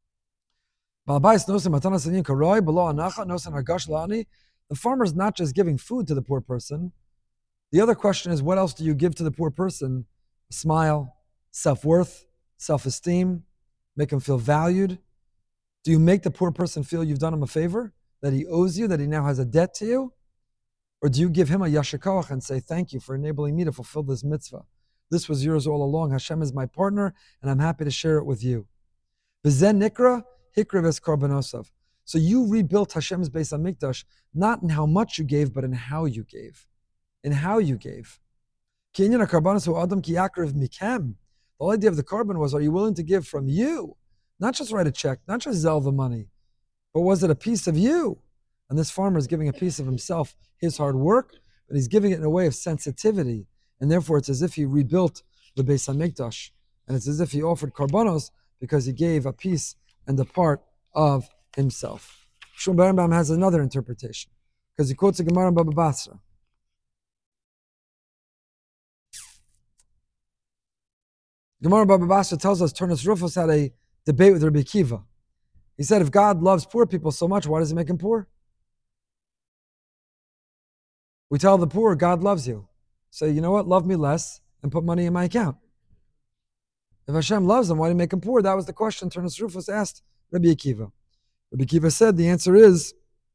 The farmer's not just giving food to the poor person. The other question is, what else do you give to the poor person? A smile, self-worth, self-esteem, make him feel valued. Do you make the poor person feel you've done him a favor? That he owes you, that he now has a debt to you? Or do you give him a yasher koach and say, thank you for enabling me to fulfill this mitzvah? This was yours all along. Hashem is my partner, and I'm happy to share it with you. V'zen nikra hikra ves korbanosov. So you rebuilt Hashem's Beis HaMikdash, not in how much you gave, but in how you gave. In how you gave. The whole idea of the carbon was, are you willing to give from you? Not just write a check, not just sell the money, but was it a piece of you? And this farmer is giving a piece of himself, his hard work, but he's giving it in a way of sensitivity. And therefore it's as if he rebuilt the Beis HaMikdash. And it's as if he offered karbanos because he gave a piece and a part of himself. Shmuel Berenbaum has another interpretation because he quotes a Gemara in Baba Basra. Gemara Baba Basra tells us Turnus Rufus had a debate with Rabbi Akiva. He said, if God loves poor people so much, why does he make them poor? We tell the poor, God loves you. Say, you know what, love me less and put money in my account. If Hashem loves them, why do you make them poor? That was the question Turnus Rufus asked Rabbi Akiva. Rabbi Akiva said the answer is,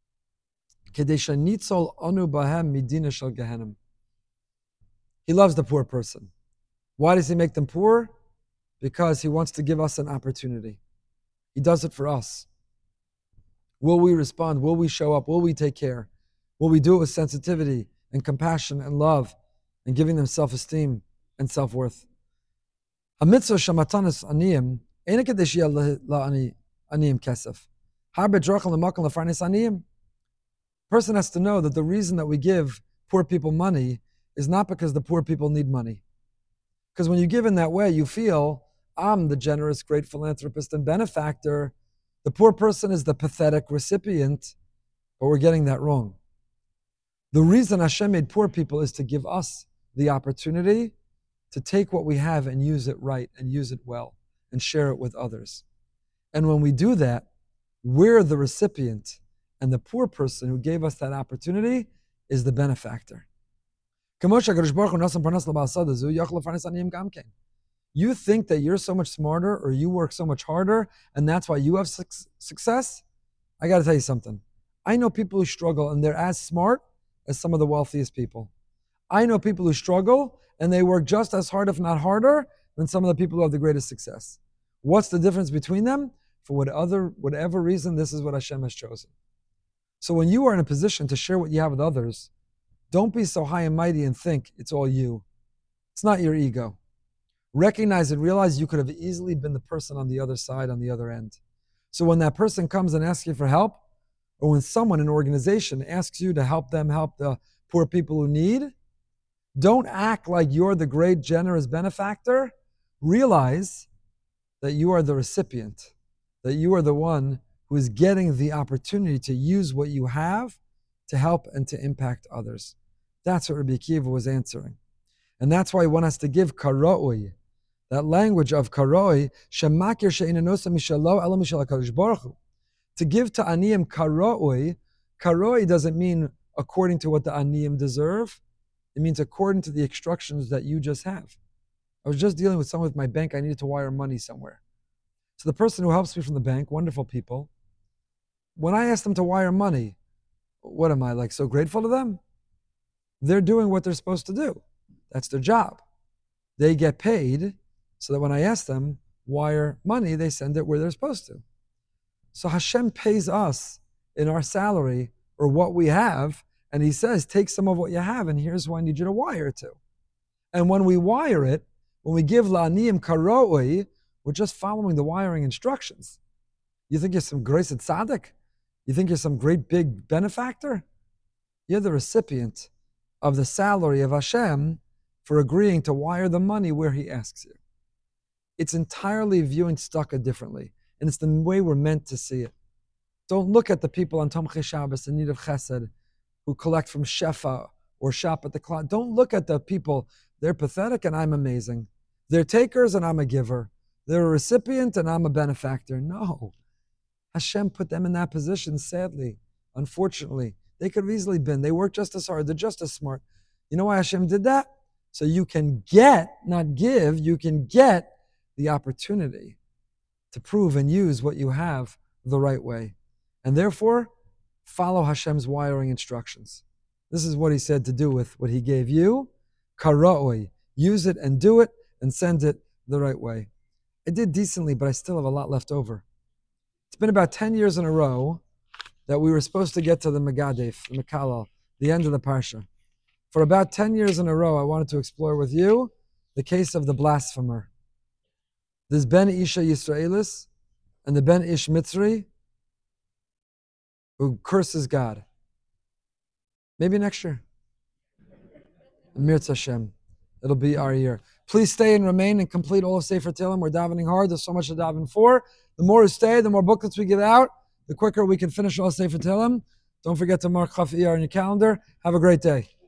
he loves the poor person. Why does he make them poor? Because he wants to give us an opportunity. He does it for us. Will we respond? Will we show up? Will we take care? Will we do it with sensitivity and compassion and love and giving them self-esteem and self-worth? A mitzvah shamatanis aniyim ena kedeshia la'aniyim kesef. Harbe drochel l'makal l'farnes aniyim. Person has to know that the reason that we give poor people money is not because the poor people need money. Because when you give in that way, you feel, I'm the generous, great philanthropist and benefactor. The poor person is the pathetic recipient, but we're getting that wrong. The reason Hashem made poor people is to give us the opportunity to take what we have and use it right and use it well and share it with others. And when we do that, we're the recipient, and the poor person who gave us that opportunity is the benefactor. You think that you're so much smarter or you work so much harder and that's why you have su- success? I got to tell you something. I know people who struggle and they're as smart as some of the wealthiest people. I know people who struggle and they work just as hard, if not harder, than some of the people who have the greatest success. What's the difference between them? For what other, whatever reason, this is what Hashem has chosen. So when you are in a position to share what you have with others, don't be so high and mighty and think it's all you. It's not your ego. Recognize and realize you could have easily been the person on the other side, on the other end. So when that person comes and asks you for help, or when someone in an organization asks you to help them help the poor people who need, don't act like you're the great, generous benefactor. Realize that you are the recipient, that you are the one who is getting the opportunity to use what you have to help and to impact others. That's what Rabbi Akiva was answering. And that's why one has to give karoi, that language of karoi, shemakir she'inanosa mishalo ela mishal HaKadosh Baruch Hu. To give to aniyim karoi, karoi doesn't mean according to what the aniyim deserve. It means according to the instructions that you just have. I was just dealing with someone with my bank. I needed to wire money somewhere. So the person who helps me from the bank, wonderful people, when I ask them to wire money, what am I, like, so grateful to them? They're doing what they're supposed to do. That's their job. They get paid so that when I ask them wire money, they send it where they're supposed to. So Hashem pays us in our salary or what we have, and he says, take some of what you have, and here's who I need you to wire it to. And when we wire it, when we give la'aniyim karoi, we're just following the wiring instructions. You think you're some grace at tzaddik? You think you're some great big benefactor? You're the recipient of the salary of Hashem for agreeing to wire the money where he asks you. It's entirely viewing tzedakah differently, And it's the way we're meant to see it. Don't look at the people on Tomchei Shabbos in need of chesed who collect from Shefa or shop at the clock. Don't look at the people. They're pathetic and I'm amazing. They're takers and I'm a giver. They're a recipient and I'm a benefactor. No. Hashem put them in that position, sadly, unfortunately. They could have easily been. They work just as hard. They're just as smart. You know why Hashem did that? So you can get, not give, you can get the opportunity to prove and use what you have the right way. And therefore, follow Hashem's wiring instructions. This is what he said to do with what he gave you. Kara'oi. Use it and do it and send it the right way. I did decently, but I still have a lot left over. It's been about ten years in a row that we were supposed to get to the Megadef, the Mekalal, the end of the Parsha. For about ten years in a row, I wanted to explore with you the case of the blasphemer. This Ben Isha Yisraelis and the Ben Ish Mitzri who curses God. Maybe next year. Mirz Hashem. It'll be our year. Please stay and remain and complete all of Sefer Tehillim. We're davening hard. There's so much to daven for. The more who stay, the more booklets we give out, the quicker we can finish all of Sefer Tehillim. Don't forget to mark Chaf Iyar on your calendar. Have a great day.